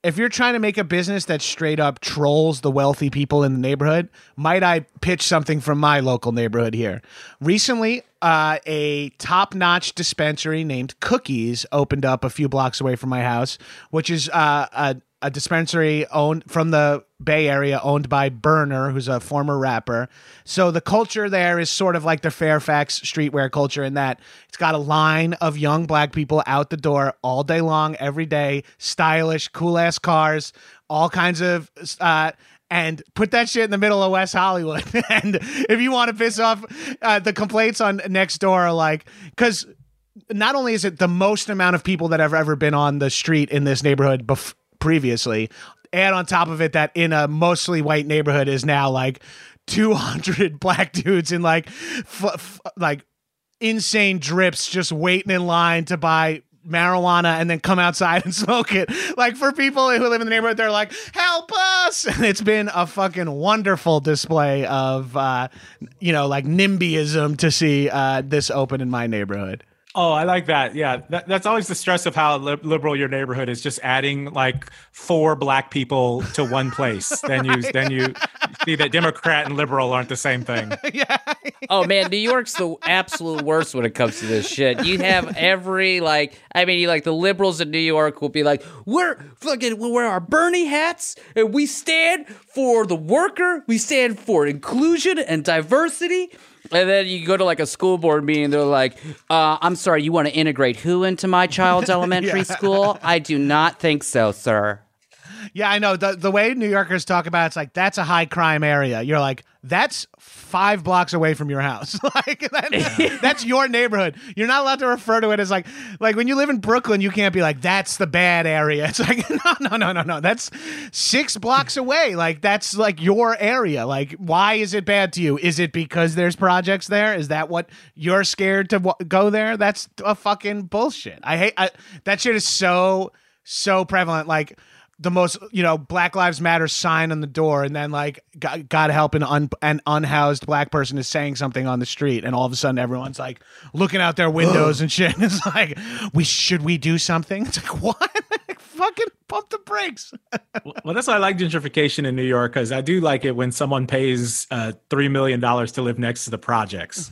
if you're trying to make a business that straight up trolls the wealthy people in the neighborhood, might I pitch something from my local neighborhood here? Recently, uh, a top-notch dispensary named Cookies opened up a few blocks away from my house, which is uh, a, a dispensary owned from the Bay Area, owned by Burner, who's a former rapper. So the culture there is sort of like the Fairfax streetwear culture in that it's got a line of young black people out the door all day long, every day, stylish, cool-ass cars, all kinds of... Uh, and put that shit in the middle of West Hollywood. And if you want to piss off, uh, the complaints on next door are like... Because not only is it the most amount of people that have ever been on the street in this neighborhood before, previously, and on top of it that in a mostly white neighborhood is now like two hundred black dudes in like f- f- like insane drips just waiting in line to buy marijuana and then come outside and smoke it. Like, for people who live in the neighborhood, they're like, help us. And it's been a fucking wonderful display of uh you know, like NIMBYism to see uh this open in my neighborhood. Oh, I like that. Yeah, that, that's always the stress of how li- liberal your neighborhood is. Just adding like four black people to one place. Then you right. then you see that Democrat and liberal aren't the same thing. Yeah. Oh man, New York's the absolute worst when it comes to this shit. You have every like, I mean, like the liberals in New York will be like, we're fucking, we'll wear our Bernie hats and we stand for the worker. We stand for inclusion and diversity. And then you go to like a school board meeting, they're like, uh, I'm sorry, you want to integrate who into my child's elementary yeah. school? I do not think so, sir. Yeah, I know. The the way New Yorkers talk about it, it's like, that's a high crime area. You're like, that's five blocks away from your house. Like that, that's your neighborhood. You're not allowed to refer to it as like, like when you live in Brooklyn, you can't be like, that's the bad area. It's like, no, no, no, no, no. That's six blocks away. Like, that's like your area. Like, why is it bad to you? Is it because there's projects there? Is that what you're scared to w- go there? That's a fucking bullshit. I hate I, that shit is so, so prevalent. Like, the most, you know, Black Lives Matter sign on the door, and then like, God, God help an, un, an unhoused black person is saying something on the street, and all of a sudden everyone's like looking out their windows and shit. It's like, we should we do something? It's like, what? Fucking pump the brakes. Well, that's why I like gentrification in New York, because I do like it when someone pays uh, three million dollars to live next to the projects.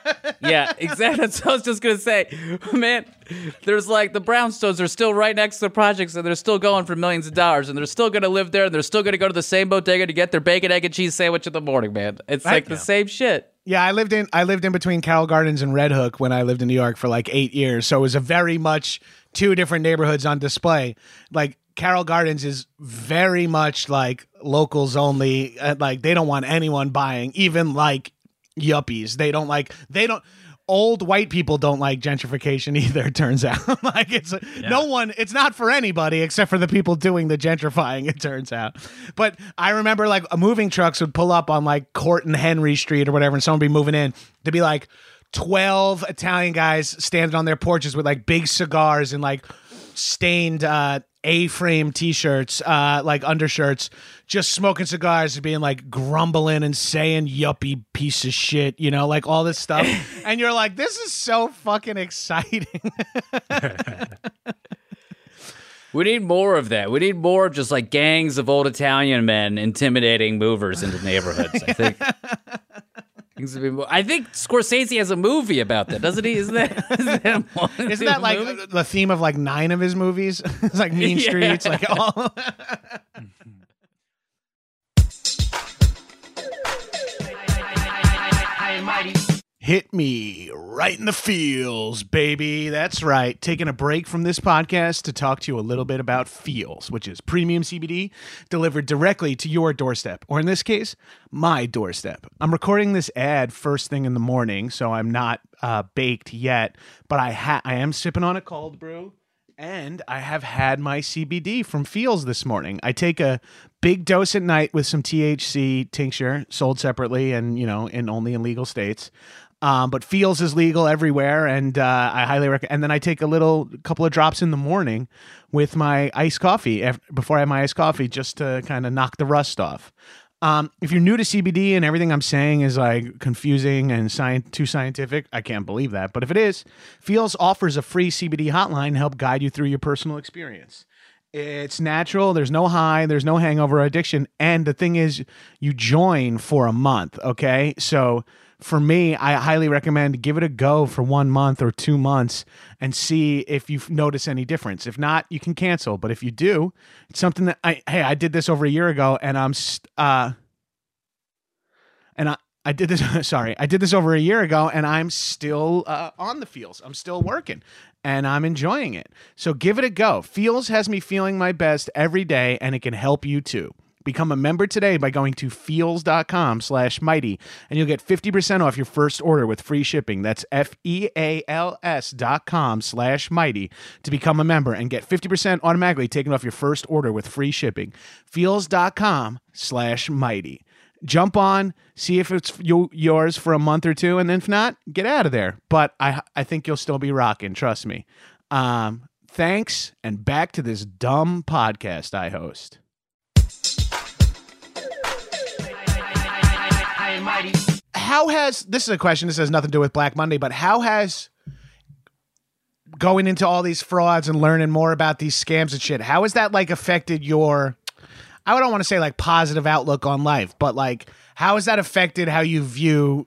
Yeah, exactly. That's what I was just going to say. Man, there's like the brownstones are still right next to the projects, and they're still going for millions of dollars, and they're still going to live there, and they're still going to go to the same bodega to get their bacon, egg, and cheese sandwich in the morning, man. It's right? like the yeah. same shit. Yeah, I lived in I lived in between Carroll Gardens and Red Hook when I lived in New York for like eight years. So it was a very much two different neighborhoods on display. Like, Carroll Gardens is very much like locals only. Like, they don't want anyone buying, even like yuppies. They don't like, they don't, old white people don't like gentrification either, it turns out. Like, it's yeah. no one, it's not for anybody except for the people doing the gentrifying, it turns out. But I remember like moving trucks would pull up on like Court and Henry Street or whatever, and someone would be moving in. They'd be like twelve Italian guys standing on their porches with like big cigars and like stained uh A-frame t-shirts, uh like undershirts, just smoking cigars and being like grumbling and saying yuppie piece of shit, you know, like all this stuff. And you're like, this is so fucking exciting. We need more of that. We need more of just like gangs of old Italian men intimidating movers into neighborhoods. I think I think Scorsese has a movie about that, doesn't he? Isn't that, isn't that, isn't that like movie? The theme of like nine of his movies? It's like Mean yeah. Streets, like all. Hit me right in the feels, baby. That's right. Taking a break from this podcast to talk to you a little bit about Feels, which is premium C B D delivered directly to your doorstep, or in this case, my doorstep. I'm recording this ad first thing in the morning, so I'm not uh, baked yet, but I ha- I am sipping on a cold brew, and I have had my C B D from Feels this morning. I take a big dose at night with some T H C tincture, sold separately and, you know, in only in legal states. Um, but Feels is legal everywhere, and uh, I highly recommend. And then I take a little couple of drops in the morning with my iced coffee after, before I have my iced coffee, just to kind of knock the rust off. Um, if you're new to C B D and everything I'm saying is like confusing and sci- too scientific, I can't believe that. But if it is, Feels offers a free C B D hotline to help guide you through your personal experience. It's natural. There's no high. There's no hangover addiction. And the thing is, you join for a month. Okay. So for me, I highly recommend give it a go for one month or two months and see if you notice any difference. If not, you can cancel. But if you do, it's something that I, hey, I did this over a year ago and I'm, st- uh, and I, I did this, sorry, I did this over a year ago and I'm still uh, on the Feels. I'm still working and I'm enjoying it. So give it a go. Feels has me feeling my best every day and it can help you too. Become a member today by going to feels.com slash mighty and you'll get fifty percent off your first order with free shipping. That's F-E-A-L-S dot com slash mighty to become a member and get fifty percent automatically taken off your first order with free shipping. Feels.com slash mighty. Jump on, see if it's you, yours for a month or two, and if not, get out of there. But I I think you'll still be rocking, trust me. Um, thanks, and back to this dumb podcast I host. How has, this is a question, this has nothing to do with Black Monday, but how has going into all these frauds and learning more about these scams and shit, how has that like affected your, I don't want to say like positive outlook on life, but like how has that affected how you view,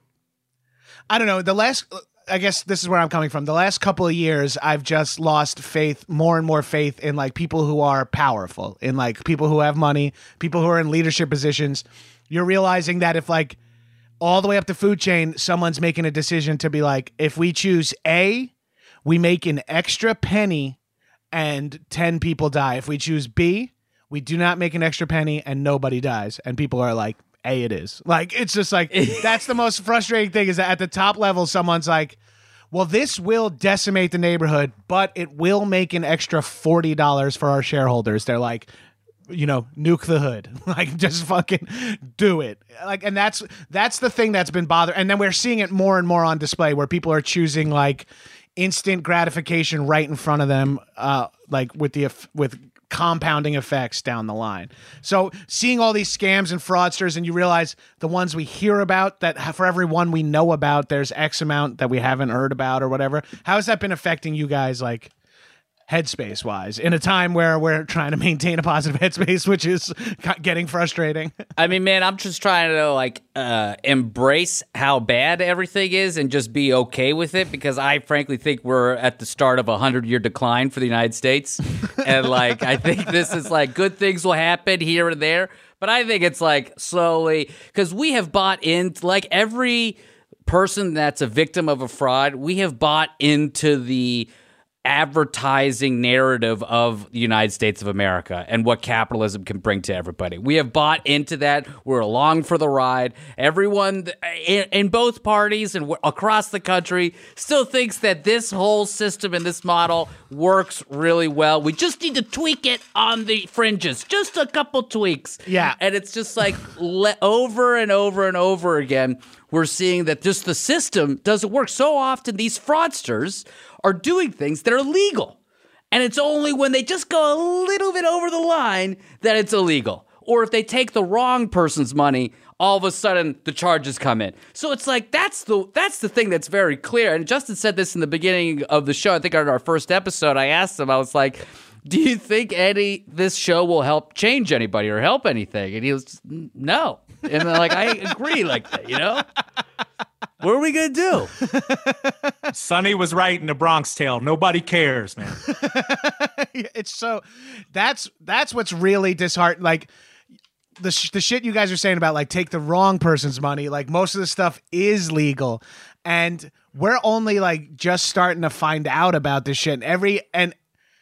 I don't know, the last, I guess this is where I'm coming from. The last couple of years, I've just lost faith, more and more faith in like people who are powerful, in like people who have money, people who are in leadership positions. You're realizing that if like all the way up the food chain, someone's making a decision to be like, if we choose A, we make an extra penny and ten people die. If we choose B, we do not make an extra penny and nobody dies. And people are like, A, it is. Like, it's just like, that's the most frustrating thing is that at the top level, someone's like, well, this will decimate the neighborhood, but it will make an extra forty dollars for our shareholders. They're like, you know, nuke the hood, like just fucking do it. Like, and that's, that's the thing that's been bothering. And then we're seeing it more and more on display where people are choosing like instant gratification right in front of them. Uh, like with the, with compounding effects down the line. So seeing all these scams and fraudsters and you realize the ones we hear about that for every one we know about, there's X amount that we haven't heard about or whatever. How has that been affecting you guys? Like, headspace wise in a time where we're trying to maintain a positive headspace, which is getting frustrating. I mean, man, I'm just trying to like uh, embrace how bad everything is and just be okay with it because I frankly think we're at the start of a hundred year decline for the United States. And like, I think this is like good things will happen here and there, but I think it's like slowly because we have bought into like every person that's a victim of a fraud. We have bought into the advertising narrative of the United States of America and what capitalism can bring to everybody. We have bought into that. We're along for the ride. Everyone in, in both parties and across the country still thinks that this whole system and this model works really well. We just need to tweak it on the fringes. Just a couple tweaks. Yeah. And it's just like le- over and over and over again, we're seeing that just the system doesn't work. So often these fraudsters are doing things that are legal. And it's only when they just go a little bit over the line that it's illegal. Or if they take the wrong person's money, all of a sudden the charges come in. So it's like that's the that's the thing that's very clear. And Justin said this in the beginning of the show. I think on our first episode, I asked him, I was like, do you think any this show will help change anybody or help anything? And he was, no. And I'm like, I agree like that, you know? What are we going to do? Sonny was right in the Bronx Tale. Nobody cares, man. It's so, that's, that's what's really disheartening. Like the, sh- the shit you guys are saying about like take the wrong person's money. Like most of the stuff is legal and we're only like just starting to find out about this shit. And every, and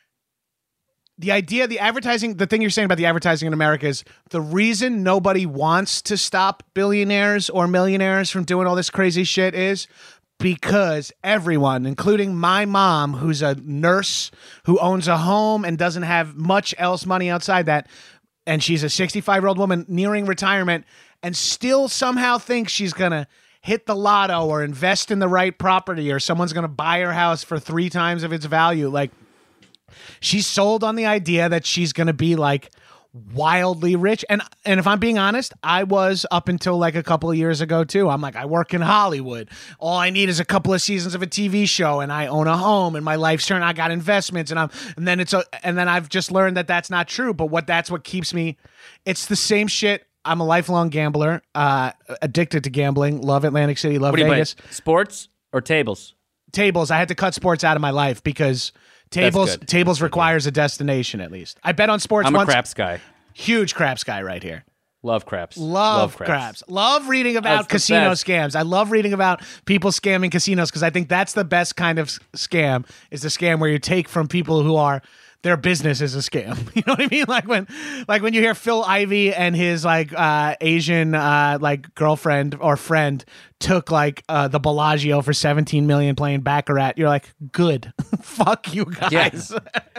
the idea, the advertising, the thing you're saying about the advertising in America is the reason nobody wants to stop billionaires or millionaires from doing all this crazy shit is because everyone, including my mom, who's a nurse, who owns a home and doesn't have much else money outside that, and she's a sixty-five-year-old woman nearing retirement and still somehow thinks she's going to hit the lotto or invest in the right property or someone's going to buy her house for three times of its value. Like, she's sold on the idea that she's going to be like wildly rich. And and if I'm being honest, I was up until like a couple of years ago too. I'm like, I work in Hollywood. All I need is a couple of seasons of a T V show, and I own a home, and my life's turned. I got investments, and I'm and then it's a and then I've just learned that that's not true. But what that's what keeps me. It's the same shit. I'm a lifelong gambler, uh, addicted to gambling. Love Atlantic City. Love What do you play? Vegas. Sports or tables? Tables. I had to cut sports out of my life because tables good. tables requires a destination at least. I bet on sports I'm a once. craps guy. Huge craps guy right here. Love craps. Love, craps. craps. Love reading about That's the casino best. scams. I love reading about people scamming casinos because I think that's the best kind of s- scam is the scam where you take from people who are their business is a scam. You know what I mean? Like when like when you hear Phil Ivey and his like uh, Asian uh, like girlfriend or friend took like uh, the Bellagio for seventeen million playing Baccarat, you're like, good. Fuck you guys.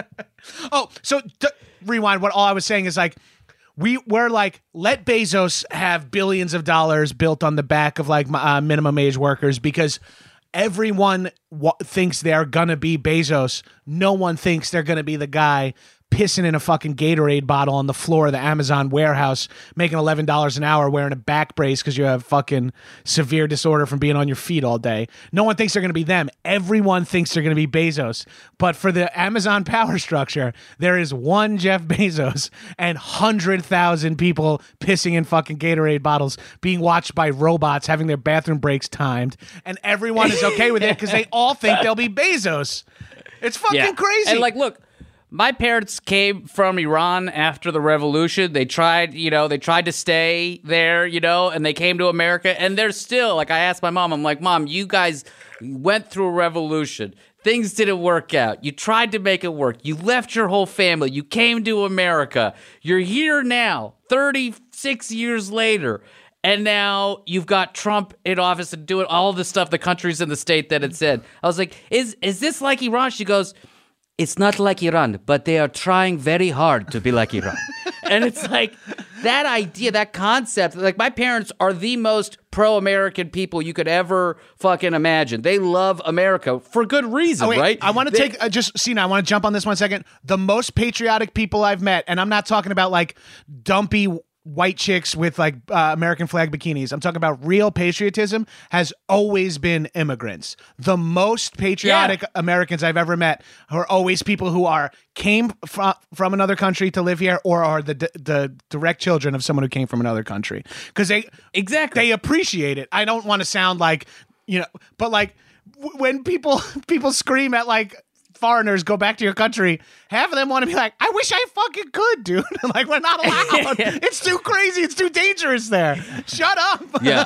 Oh, so d- rewind. What all I was saying is like, we were like, let Bezos have billions of dollars built on the back of like uh, minimum age workers because everyone w- thinks they're gonna be Bezos. No one thinks they're gonna be the guy pissing in a fucking Gatorade bottle on the floor of the Amazon warehouse, making eleven dollars an hour, wearing a back brace because you have fucking severe disorder from being on your feet all day. No one thinks they're going to be them. Everyone thinks they're going to be Bezos. But for the Amazon power structure, there is one Jeff Bezos and one hundred thousand people pissing in fucking Gatorade bottles, being watched by robots, having their bathroom breaks timed. And everyone is okay with it because they all think they'll be Bezos. It's fucking crazy. And like, look, my parents came from Iran after the revolution. They tried, you know, they tried to stay there, you know, and they came to America. And they're still, like, I asked my mom, I'm like, Mom, you guys went through a revolution. Things didn't work out. You tried to make it work. You left your whole family. You came to America. You're here now, thirty-six years later. And now you've got Trump in office and doing all the stuff, the countries in the state that it said. I was like, is is this like Iran? She goes, it's not like Iran, but they are trying very hard to be like Iran. And it's like that idea, that concept, like my parents are the most pro-American people you could ever fucking imagine. They love America for good reason, Oh, wait, right? I want to They- take uh, just Cena. I want to jump on this one second. The most patriotic people I've met, and I'm not talking about like dumpy white chicks with like uh, American flag bikinis. I'm talking about real patriotism has always been immigrants. The most patriotic Yeah. Americans I've ever met are always people who are came from from another country to live here or are the the direct children of someone who came from another country because they Exactly. they appreciate it. I don't want to sound like, you know, but like w- when people people scream at like foreigners go back to your country, half of them want to be like, I wish I fucking could, dude. Like, we're not allowed. It's too crazy. It's too dangerous there. Shut up. Yeah.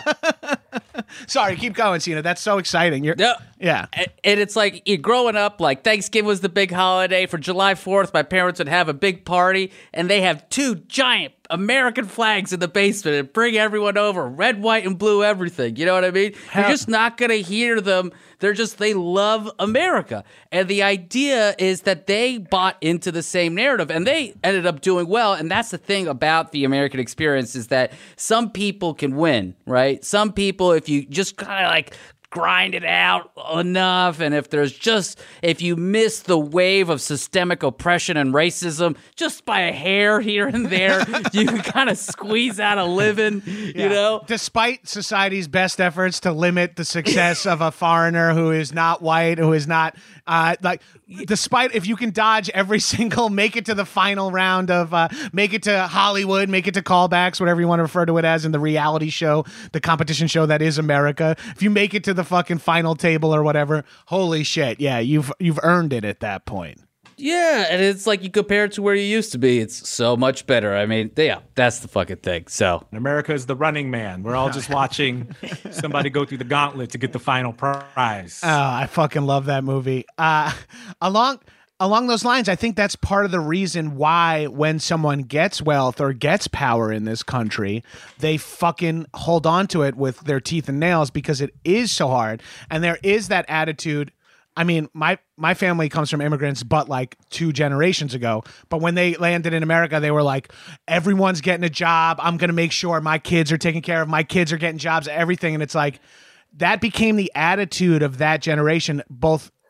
Sorry, keep going, Cena. That's so exciting. You're, No. yeah. And and it's like you're growing up, like Thanksgiving was the big holiday. For July fourth, my parents would have a big party, and they have two giant American flags in the basement and bring everyone over, red, white, and blue, everything. You know what I mean? Hell- You're just not going to hear them. They're just, they love America. And the idea is that they bought into the same narrative, and they ended up doing well. And that's the thing about the American experience is that some people can win, right? Some people, if you just kind of like grind it out enough, and if there's just, if you miss the wave of systemic oppression and racism just by a hair here and there, you can kind of squeeze out a living, you Yeah. know? Despite society's best efforts to limit the success of a foreigner who is not white, who is not uh, like, despite if you can dodge every single, make it to the final round of, uh, make it to Hollywood, make it to callbacks, whatever you want to refer to it as in the reality show, the competition show that is America. If you make it to the fucking final table or whatever, holy shit, yeah, you've you've earned it at that point. Yeah, and it's like you compare it to where you used to be, it's so much better. I mean, yeah, that's the fucking thing. So America is the running man. We're all just watching somebody go through the gauntlet to get the final prize. Oh, I fucking love that movie. Uh, along along those lines, I think that's part of the reason why when someone gets wealth or gets power in this country, they fucking hold on to it with their teeth and nails because it is so hard. And there is that attitude. I mean, my my family comes from immigrants, but like two generations ago. But when they landed in America, they were like, everyone's getting a job. I'm going to make sure my kids are taken care of. My kids are getting jobs, everything. And it's like, that became the attitude of that generation, both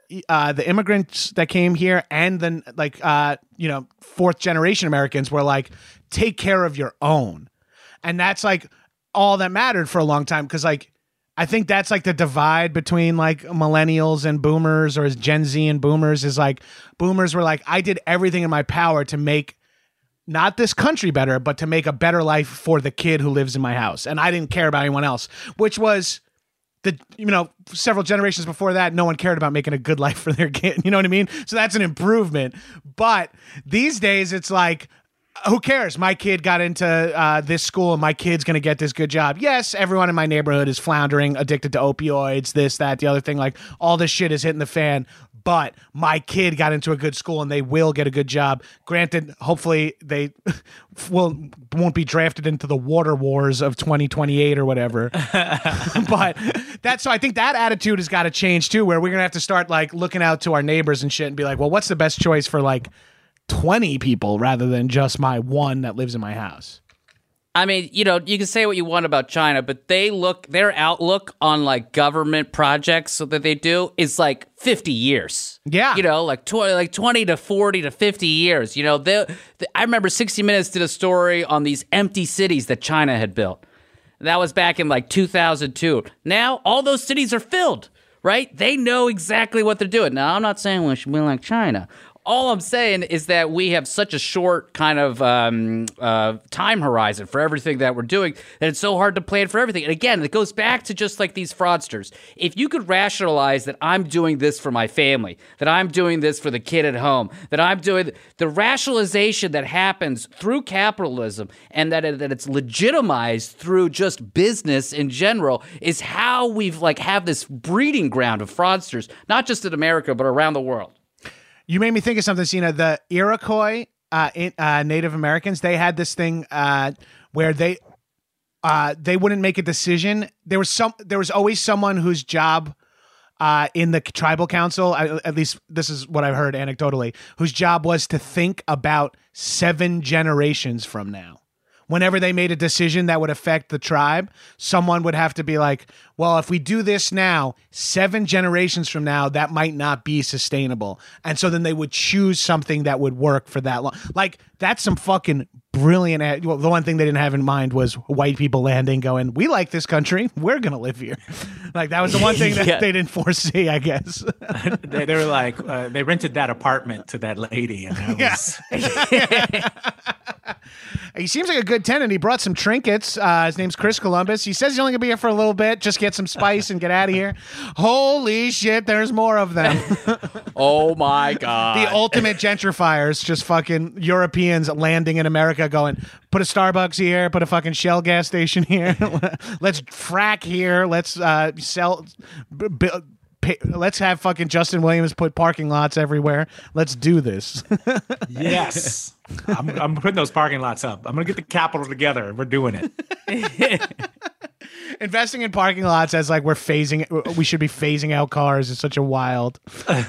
uh, the immigrants that came here and then like uh, you know fourth generation Americans were like, take care of your own, and that's like all that mattered for a long time because like I think that's like the divide between like millennials and boomers, or as Gen Z and boomers is like boomers were like, I did everything in my power to make not this country better, but to make a better life for the kid who lives in my house, and I didn't care about anyone else, which was. The, you know, several generations before that, no one cared about making a good life for their kid. You know what I mean? So that's an improvement. But these days, it's like, who cares? My kid got into uh, this school and my kid's going to get this good job. Yes, everyone in my neighborhood is floundering, addicted to opioids, this, that, the other thing. Like, all this shit is hitting the fan. But my kid got into a good school and they will get a good job. Granted, hopefully they will won't be drafted into the water wars of twenty twenty-eight or whatever. But that's so I think that attitude has got to change too, where we're gonna have to start like looking out to our neighbors and shit and be like, well, what's the best choice for like twenty people rather than just my one that lives in my house? I mean, you know, you can say what you want about China, but they look, their outlook on like government projects that they do is like fifty years. Yeah. You know, like twenty, like twenty to forty to fifty years. You know, they, they, I remember sixty minutes did a story on these empty cities that China had built. That was back in like two thousand two. Now all those cities are filled, right? They know exactly what they're doing. Now, I'm not saying we should be like China. All I'm saying is that we have such a short kind of um, uh, time horizon for everything that we're doing that it's so hard to plan for everything. And again, it goes back to just like these fraudsters. If you could rationalize that I'm doing this for my family, that I'm doing this for the kid at home, that I'm doing the rationalization that happens through capitalism and that, it, that it's legitimized through just business in general is how we've like have this breeding ground of fraudsters, not just in America, but around the world. You made me think of something, Cena. The Iroquois uh, in, uh, Native Americans, they had this thing uh, where they uh, they wouldn't make a decision. There was some. There was always someone whose job uh, in the tribal council, I, at least this is what I've heard anecdotally, whose job was to think about seven generations from now. Whenever they made a decision that would affect the tribe, someone would have to be like, well, if we do this now, seven generations from now, that might not be sustainable. And so then they would choose something that would work for that long. Like, that's some fucking brilliant. Ad- well, the one thing they didn't have in mind was white people landing going, we like this country. We're going to live here. Like, that was the one thing that yeah. they didn't foresee, I guess. they, they were like, uh, they rented that apartment to that lady. And that was... Yeah. He seems like a good tenant. He brought some trinkets. Uh, his name's Chris Columbus. He says he's only going to be here for a little bit. Just get some spice and get out of here. Holy shit, there's more of them. Oh, my God. The ultimate gentrifiers, just fucking Europeans landing in America going, put a Starbucks here, put a fucking Shell gas station here. Let's frack here. Let's uh, sell... B- b- Let's have fucking Justin Williams put parking lots everywhere. Let's do this. Yes. I'm, I'm putting those parking lots up. I'm going to get the capital together. We're doing it. Investing in parking lots as like we're phasing, we should be phasing out cars is such a wild.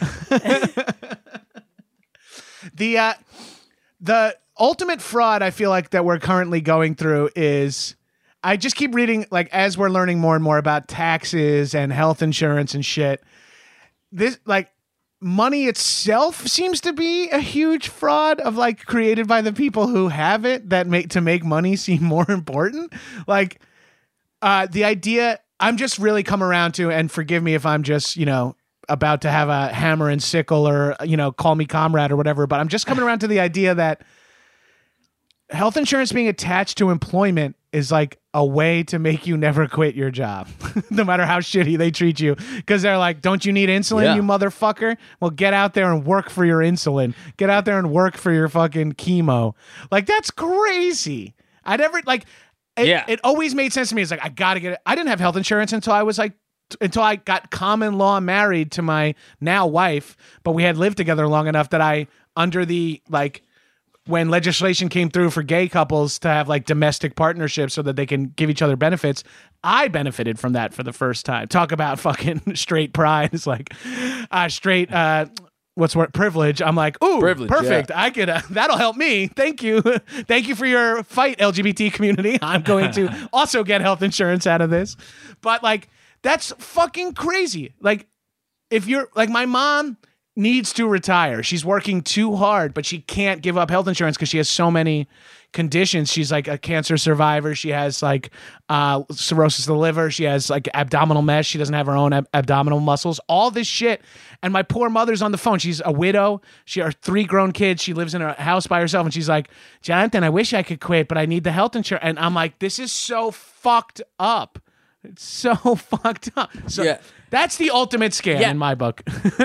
the, uh, the ultimate fraud I feel like that we're currently going through is... I just keep reading, like, as we're learning more and more about taxes and health insurance and shit, this, like, money itself seems to be a huge fraud of, like, created by the people who have it that make, to make money seem more important. Like, uh, the idea, I'm just really come around to, and forgive me if I'm just, you know, about to have a hammer and sickle or, you know, call me comrade or whatever, but I'm just coming around to the idea that health insurance being attached to employment is like a way to make you never quit your job, no matter how shitty they treat you. Because they're like, don't you need insulin, yeah. you motherfucker? Well, get out there and work for your insulin. Get out there and work for your fucking chemo. Like, that's crazy. I never, like, it, yeah. it always made sense to me. It's like, I got to get it. I didn't have health insurance until I was like, t- until I got common law married to my now wife, but we had lived together long enough that I, under the, like, when legislation came through for gay couples to have like domestic partnerships so that they can give each other benefits, I benefited from that for the first time. Talk about fucking straight pride. It's like uh, straight, uh, what's what privilege. I'm like, ooh, privilege, perfect. Yeah. I could, uh, that'll help me. Thank you. Thank you for your fight, L G B T community. I'm going to also get health insurance out of this. But like, that's fucking crazy. Like, if you're like my mom needs to retire. She's working too hard, but she can't give up health insurance because she has so many conditions. She's like a cancer survivor. She has like uh, cirrhosis of the liver. She has like abdominal mesh. She doesn't have her own ab- abdominal muscles. All this shit. And my poor mother's on the phone. She's a widow. She has three grown kids. She lives in a house by herself. And she's like, Jonathan, I wish I could quit, but I need the health insurance. And I'm like, this is so fucked up. It's so fucked up. So Yeah. that's the ultimate scam Yeah. in my book.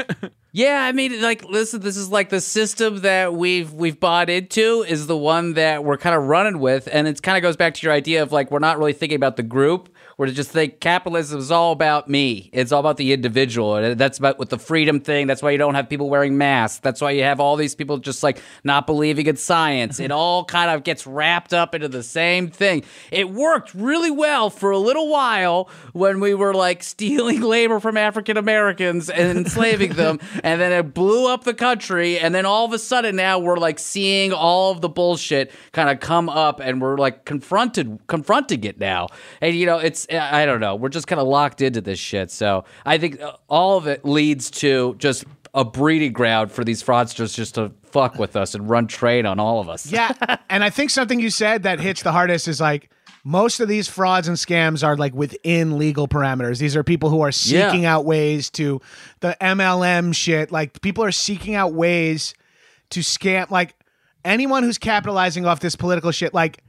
Yeah, I mean, like, listen, this is like the system that we've we've bought into is the one that we're kind of running with, and it kind of goes back to your idea of like we're not really thinking about the group. We're just think capitalism is all about me. It's all about the individual. And that's about with the freedom thing. That's why you don't have people wearing masks. That's why you have all these people just like not believing in science. It all kind of gets wrapped up into the same thing. It worked really well for a little while when we were like stealing labor from African Americans and enslaving them. And then it blew up the country. And then all of a sudden now we're like seeing all of the bullshit kind of come up and we're like confronted, confronting it now. And, you know, it's, I don't know. We're just kind of locked into this shit. So I think all of it leads to just a breeding ground for these fraudsters just to fuck with us and run trade on all of us. Yeah. And I think something you said that hits the hardest is like, most of these frauds and scams are like within legal parameters. These are people who are seeking Yeah. out ways to the M L M shit. Like people are seeking out ways to scam. Like anyone who's capitalizing off this political shit, like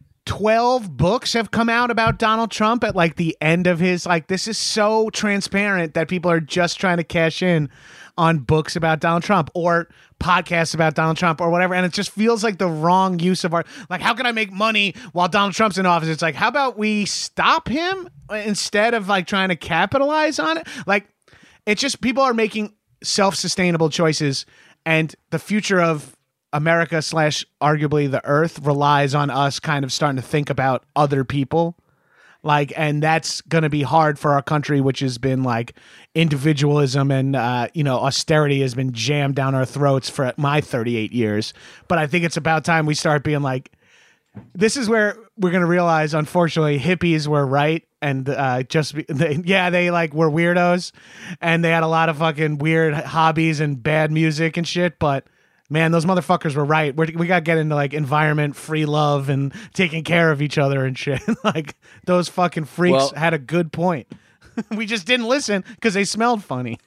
twelve books have come out about Donald Trump at like the end of his, like, this is so transparent that people are just trying to cash in on books about Donald Trump or podcasts about Donald Trump or whatever. And it just feels like the wrong use of our, like, how can I make money while Donald Trump's in office? It's like, how about we stop him instead of like trying to capitalize on it? Like, it's just people are making self-sustainable choices, and the future of America slash arguably the earth relies on us kind of starting to think about other people. Like, and that's going to be hard for our country, which has been like individualism and, uh, you know, austerity has been jammed down our throats for my thirty-eight years. But I think it's about time we start being like, this is where we're going to realize, unfortunately, hippies were right. And uh, just, be, they, yeah, they like were weirdos and they had a lot of fucking weird hobbies and bad music and shit. But man, those motherfuckers were right. We're, we got to get into like environment, free love, and taking care of each other and shit. Like those fucking freaks Well- had a good point. We just didn't listen because they smelled funny.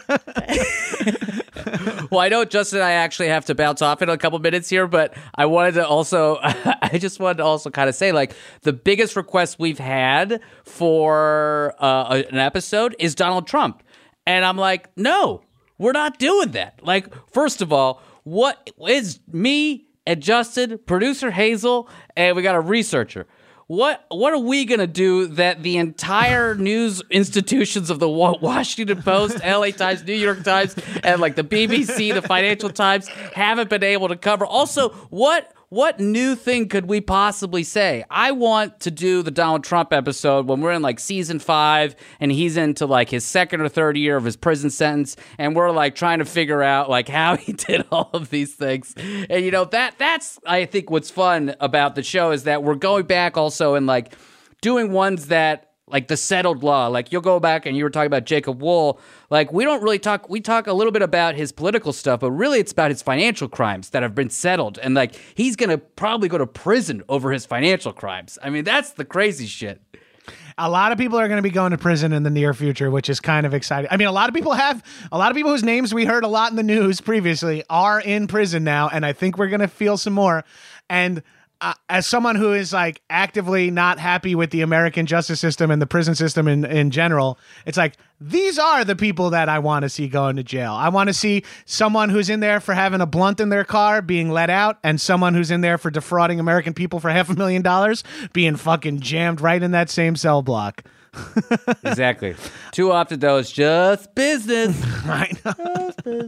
Well, I know Justin and I actually have to bounce off in a couple minutes here, but I wanted to also, I just wanted to also kind of say, like, the biggest request we've had for uh, an episode is Donald Trump. And I'm like, no, we're not doing that. Like, first of all, what is me and Justin, producer Hazel, and we got a researcher. What what are we going to do that the entire news institutions of the Wa- Washington Post, L A Times, New York Times, and like the B B C, the Financial Times haven't been able to cover? Also, what what new thing could we possibly say? I want to do the Donald Trump episode when we're in like season five and he's into like his second or third year of his prison sentence, and we're like trying to figure out like how he did all of these things. And you know, that that's I think what's fun about the show is that we're going back also and like doing ones that like the settled law. Like you'll go back and you were talking about Jacob Wohl. Like we don't really talk, we talk a little bit about his political stuff, but really it's about his financial crimes that have been settled. And like he's going to probably go to prison over his financial crimes. I mean, that's the crazy shit. A lot of people are going to be going to prison in the near future, which is kind of exciting. I mean, a lot of people have, a lot of people whose names we heard a lot in the news previously are in prison now. And I think we're going to feel some more. And Uh, as someone who is like actively not happy with the American justice system and the prison system in, in general, it's like, these are the people that I want to see going to jail. I want to see someone who's in there for having a blunt in their car being let out, and someone who's in there for defrauding American people for half a million dollars being fucking jammed right in that same cell block. Exactly. Too often though, it's just business. I know.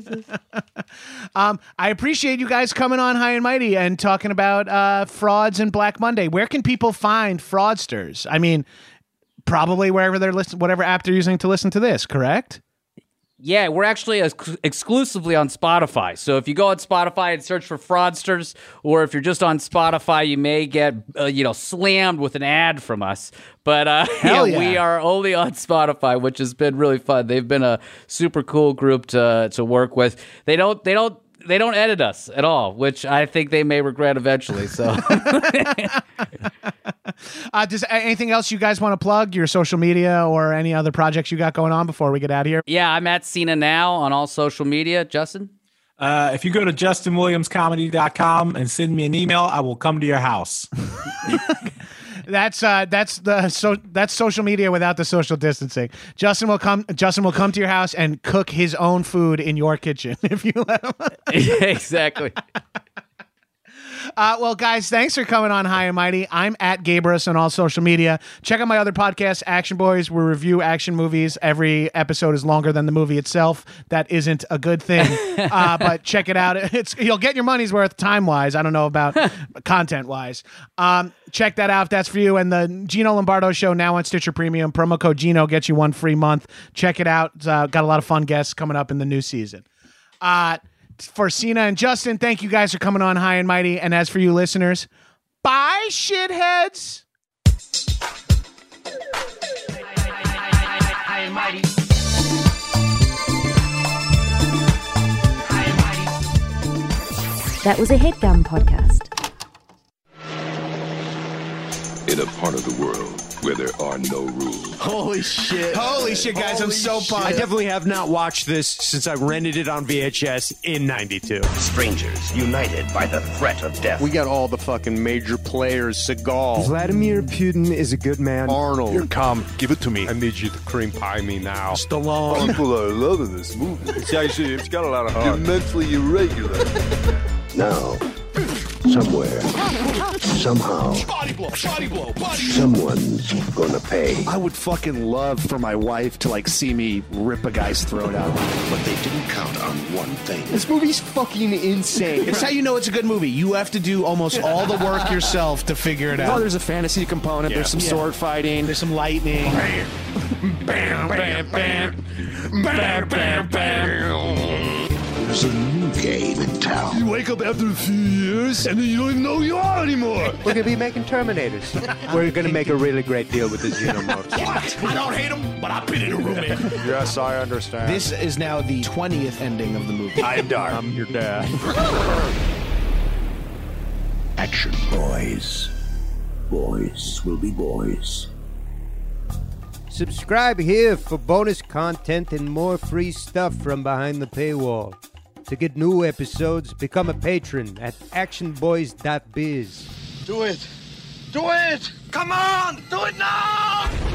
um, I appreciate you guys coming on High and Mighty and talking about uh, frauds and Black Monday. Where can people find fraudsters? I mean, probably wherever they're listening, whatever app they're using to listen to this, correct? Yeah, we're actually ex- exclusively on Spotify. So if you go on Spotify and search for Fraudsters, or if you're just on Spotify, you may get uh, you know slammed with an ad from us. But uh, Hell yeah, yeah. we are only on Spotify, which has been really fun. They've been a super cool group to to work with. They don't they don't. They don't edit us at all, which I think they may regret eventually. So, uh, does anything else you guys want to plug? Your social media or any other projects you got going on before we get out of here? yeah, I'm at Cena Now on all social media. Justin? Uh, if you go to justin williams comedy dot com and send me an email, I will come to your house. That's uh, that's the so that's social media without the social distancing. Justin will come. Justin will come to your house and cook his own food in your kitchen if you let him. Yeah, exactly. Uh, well, guys, thanks for coming on High and Mighty. I'm at Gabrus on all social media. Check out my other podcast, Action Boys. We review action movies. Every episode is longer than the movie itself. That isn't a good thing, uh, but check it out. It's you'll get your money's worth time-wise. I don't know about content-wise. Um, check that out if that's for you. And the Gino Lombardo Show now on Stitcher Premium. Promo code Gino gets you one free month. Check it out. It's, uh, got a lot of fun guests coming up in the new season. Uh, For Cena and Justin, thank you guys for coming on High and Mighty. And as for you listeners, bye, shitheads. High and mighty. High and mighty. That was a HeadGum podcast. In a part of the world where there are no rules. Holy shit. Holy shit, guys. I'm Holy so shit. pumped. I definitely have not watched this since I rented it on V H S in ninety-two. Strangers united by the threat of death. We got all the fucking major players. Seagal. Vladimir Putin is a good man. Arnold. Here, come, give it to me. I need you to cream pie me now. Stallone. People are loving this movie. It's actually, it's got a lot of heart. You're mentally irregular. Now, somewhere, somehow, Body blow, body blow, body someone's gonna pay. I would fucking love for my wife to like see me rip a guy's throat out. But they didn't count on one thing. This movie's fucking insane. It's how you know it's a good movie. You have to do almost all the work yourself to figure it Oh, out. there's a fantasy component. There's some sword fighting. There's some lightning. Bam, bam, bam. Bam, bam, bam. There's a new game in town. You wake up after a few years and then you don't even know who you are anymore. We're gonna be making Terminators. We're gonna make a really great deal with the Xenomorphs. What? I don't hate him, but I've been in a room in. Yes, I understand. This is now the twentieth ending of the movie. I am dark. I'm your dad. Action boys. Boys will be boys. Subscribe here for bonus content and more free stuff from behind the paywall. To get new episodes, become a patron at action boys dot biz. Do it. Do it. Come on. Do it now.